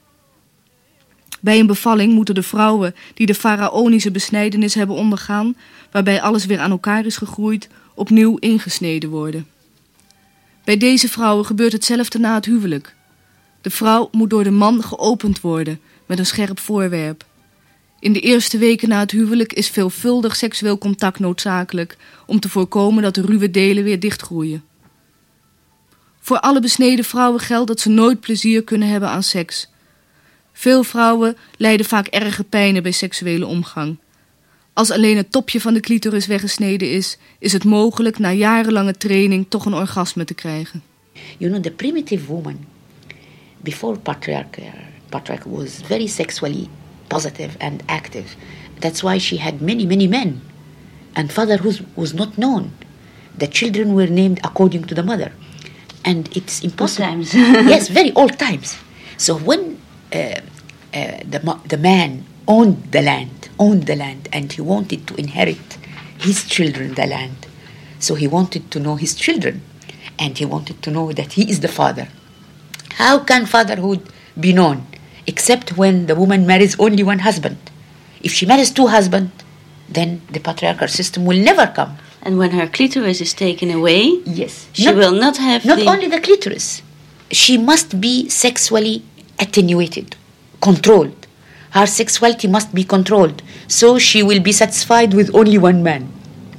Bij een bevalling moeten de vrouwen die de faraonische besnijdenis hebben ondergaan, waarbij alles weer aan elkaar is gegroeid, opnieuw ingesneden worden. Bij deze vrouwen gebeurt hetzelfde na het huwelijk. De vrouw moet door de man geopend worden met een scherp voorwerp. In de eerste weken na het huwelijk is veelvuldig seksueel contact noodzakelijk om te voorkomen dat de ruwe delen weer dichtgroeien. Voor alle besneden vrouwen geldt dat ze nooit plezier kunnen hebben aan seks. Veel vrouwen lijden vaak erge pijnen bij seksuele omgang. Als alleen het topje van de clitoris weggesneden is, is het mogelijk na jarenlange training toch een orgasme te krijgen. You know, the primitive woman, before patriarchy, patriarchy was very sexually positive and active. That's why she had many, many men. And fatherhood was not known. The children were named according to the mother. And it's impossible. Old times. Yes, very old times. So when uh, uh, the, the man owned the land, owned the land, and he wanted to inherit his children the land. So he wanted to know his children, and he wanted to know that he is the father. How can fatherhood be known except when the woman marries only one husband? If she marries two husbands, then the patriarchal system will never come. And when her clitoris is taken away, yes, she not, will not have not the... only the clitoris. She must be sexually attenuated, controlled. Her sexuality must be controlled, so she will be satisfied with only one man.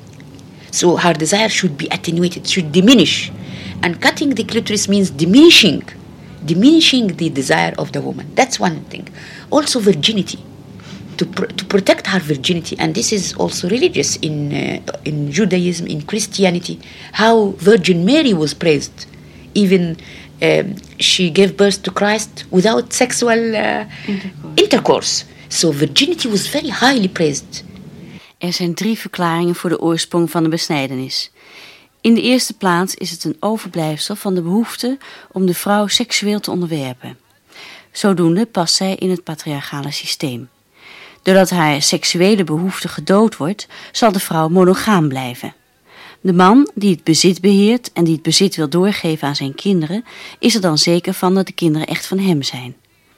So her desire should be attenuated, should diminish. And cutting the clitoris means diminishing, diminishing the desire of the woman. That's one thing. Also virginity, to pr- to protect her virginity, and this is also religious in uh, in Judaism, in Christianity, how Virgin Mary was praised. Even um, she gave birth to Christ without sexual uh, intercourse. intercourse. So virginity was very highly praised. Er zijn drie verklaringen voor de oorsprong van de besnijdenis. In de eerste plaats is het een overblijfsel van de behoefte om de vrouw seksueel te onderwerpen. Zodoende past zij in het patriarchale systeem. Doordat haar seksuele behoefte gedood wordt, zal de vrouw monogaam blijven. De man die het bezit beheert en die het bezit wil doorgeven aan zijn kinderen, is er dan zeker van dat de kinderen echt van hem zijn.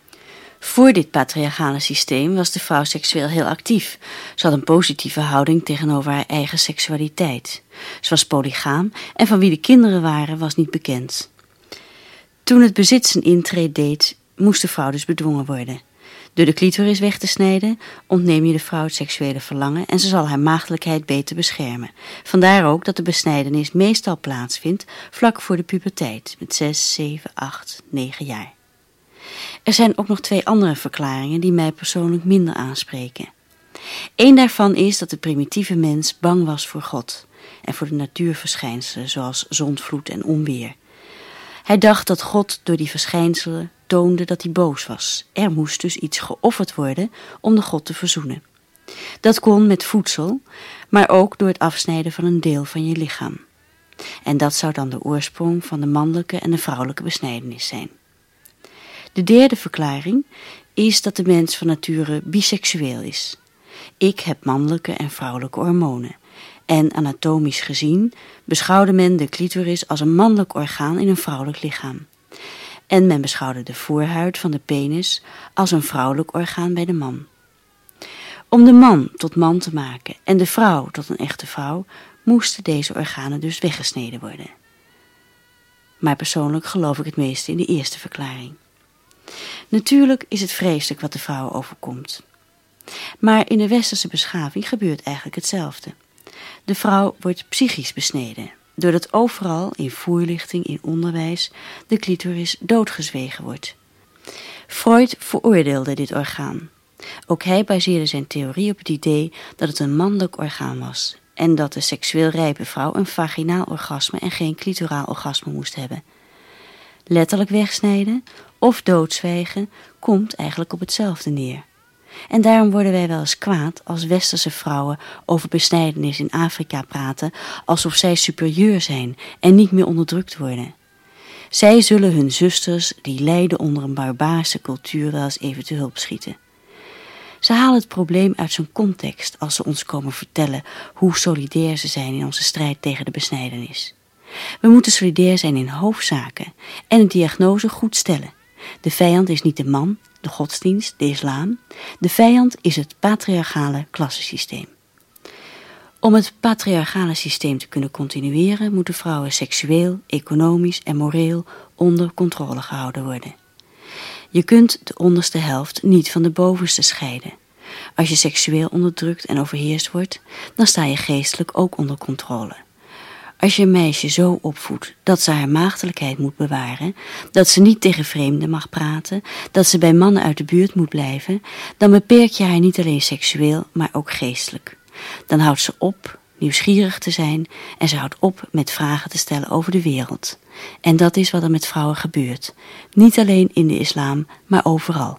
Voor dit patriarchale systeem was de vrouw seksueel heel actief. Ze had een positieve houding tegenover haar eigen seksualiteit. Ze was polygaam en van wie de kinderen waren was niet bekend. Toen het bezit zijn intrede deed, moest de vrouw dus bedwongen worden. Door de clitoris weg te snijden ontneem je de vrouw het seksuele verlangen en ze zal haar maagdelijkheid beter beschermen. Vandaar ook dat de besnijdenis meestal plaatsvindt vlak voor de puberteit, met zes, zeven, acht, negen jaar. Er zijn ook nog twee andere verklaringen die mij persoonlijk minder aanspreken. Eén daarvan is dat de primitieve mens bang was voor God en voor de natuurverschijnselen zoals zondvloed en onweer. Hij dacht dat God door die verschijnselen toonde dat hij boos was. Er moest dus iets geofferd worden om de God te verzoenen. Dat kon met voedsel, maar ook door het afsnijden van een deel van je lichaam. En dat zou dan de oorsprong van de mannelijke en de vrouwelijke besnijdenis zijn. De derde verklaring is dat de mens van nature biseksueel is. Ik heb mannelijke en vrouwelijke hormonen. En anatomisch gezien beschouwde men de clitoris als een mannelijk orgaan in een vrouwelijk lichaam. En men beschouwde de voorhuid van de penis als een vrouwelijk orgaan bij de man. Om de man tot man te maken en de vrouw tot een echte vrouw, moesten deze organen dus weggesneden worden. Maar persoonlijk geloof ik het meeste in de eerste verklaring. Natuurlijk is het vreselijk wat de vrouw overkomt. Maar in de westerse beschaving gebeurt eigenlijk hetzelfde. De vrouw wordt psychisch besneden, doordat overal in voorlichting, in onderwijs, de clitoris doodgezwegen wordt. Freud veroordeelde dit orgaan. Ook hij baseerde zijn theorie op het idee dat het een mannelijk orgaan was en dat de seksueel rijpe vrouw een vaginaal orgasme en geen clitoraal orgasme moest hebben. Letterlijk wegsnijden of doodzwijgen komt eigenlijk op hetzelfde neer. En daarom worden wij wel eens kwaad als westerse vrouwen over besnijdenis in Afrika praten alsof zij superieur zijn en niet meer onderdrukt worden. Zij zullen hun zusters die lijden onder een barbaarse cultuur wel eens even te hulp schieten. Ze halen het probleem uit zijn context als ze ons komen vertellen hoe solidair ze zijn in onze strijd tegen de besnijdenis. We moeten solidair zijn in hoofdzaken en een diagnose goed stellen. De vijand is niet de man, de godsdienst, de islam. De vijand is het patriarchale klassensysteem. Om het patriarchale systeem te kunnen continueren, moeten vrouwen seksueel, economisch en moreel onder controle gehouden worden. Je kunt de onderste helft niet van de bovenste scheiden. Als je seksueel onderdrukt en overheerst wordt, dan sta je geestelijk ook onder controle. Als je een meisje zo opvoedt dat ze haar maagdelijkheid moet bewaren, dat ze niet tegen vreemden mag praten, dat ze bij mannen uit de buurt moet blijven, dan beperk je haar niet alleen seksueel, maar ook geestelijk. Dan houdt ze op nieuwsgierig te zijn en ze houdt op met vragen te stellen over de wereld. En dat is wat er met vrouwen gebeurt. Niet alleen in de islam, maar overal.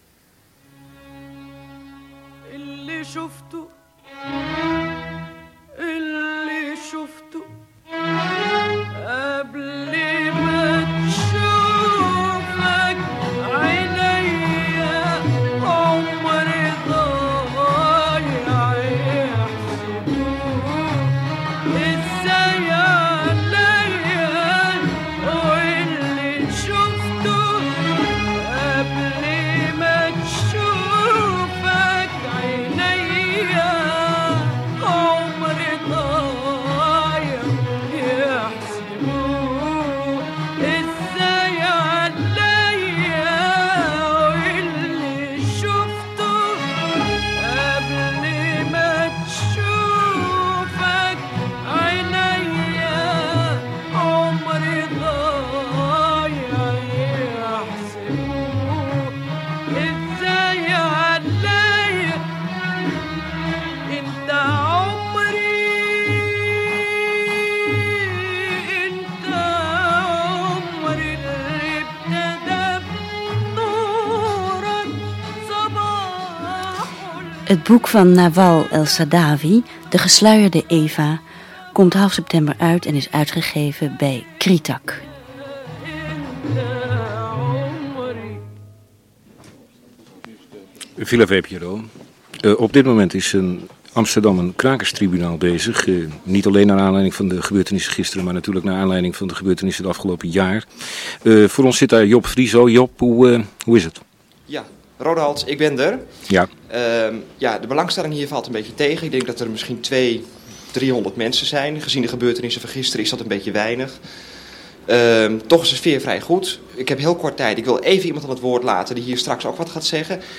Het boek van Nawal El-Saadawi, De gesluierde Eva, komt half september uit en is uitgegeven bij Kritak. Villa V P R O. Uh, op dit moment is in Amsterdam een krakerstribunaal bezig. Uh, niet alleen naar aanleiding van de gebeurtenissen gisteren, maar natuurlijk naar aanleiding van de gebeurtenissen het afgelopen jaar. Uh, voor ons zit daar Job Frieso. Job, hoe, uh, hoe is het? Ja, Rodehals, ik ben er. Ja. Uh, ja, de belangstelling hier valt een beetje tegen. Ik denk dat er misschien tweehonderd, driehonderd mensen zijn. Gezien de gebeurtenissen van gisteren is dat een beetje weinig. Uh, toch is de sfeer vrij goed. Ik heb heel kort tijd. Ik wil even iemand aan het woord laten die hier straks ook wat gaat zeggen.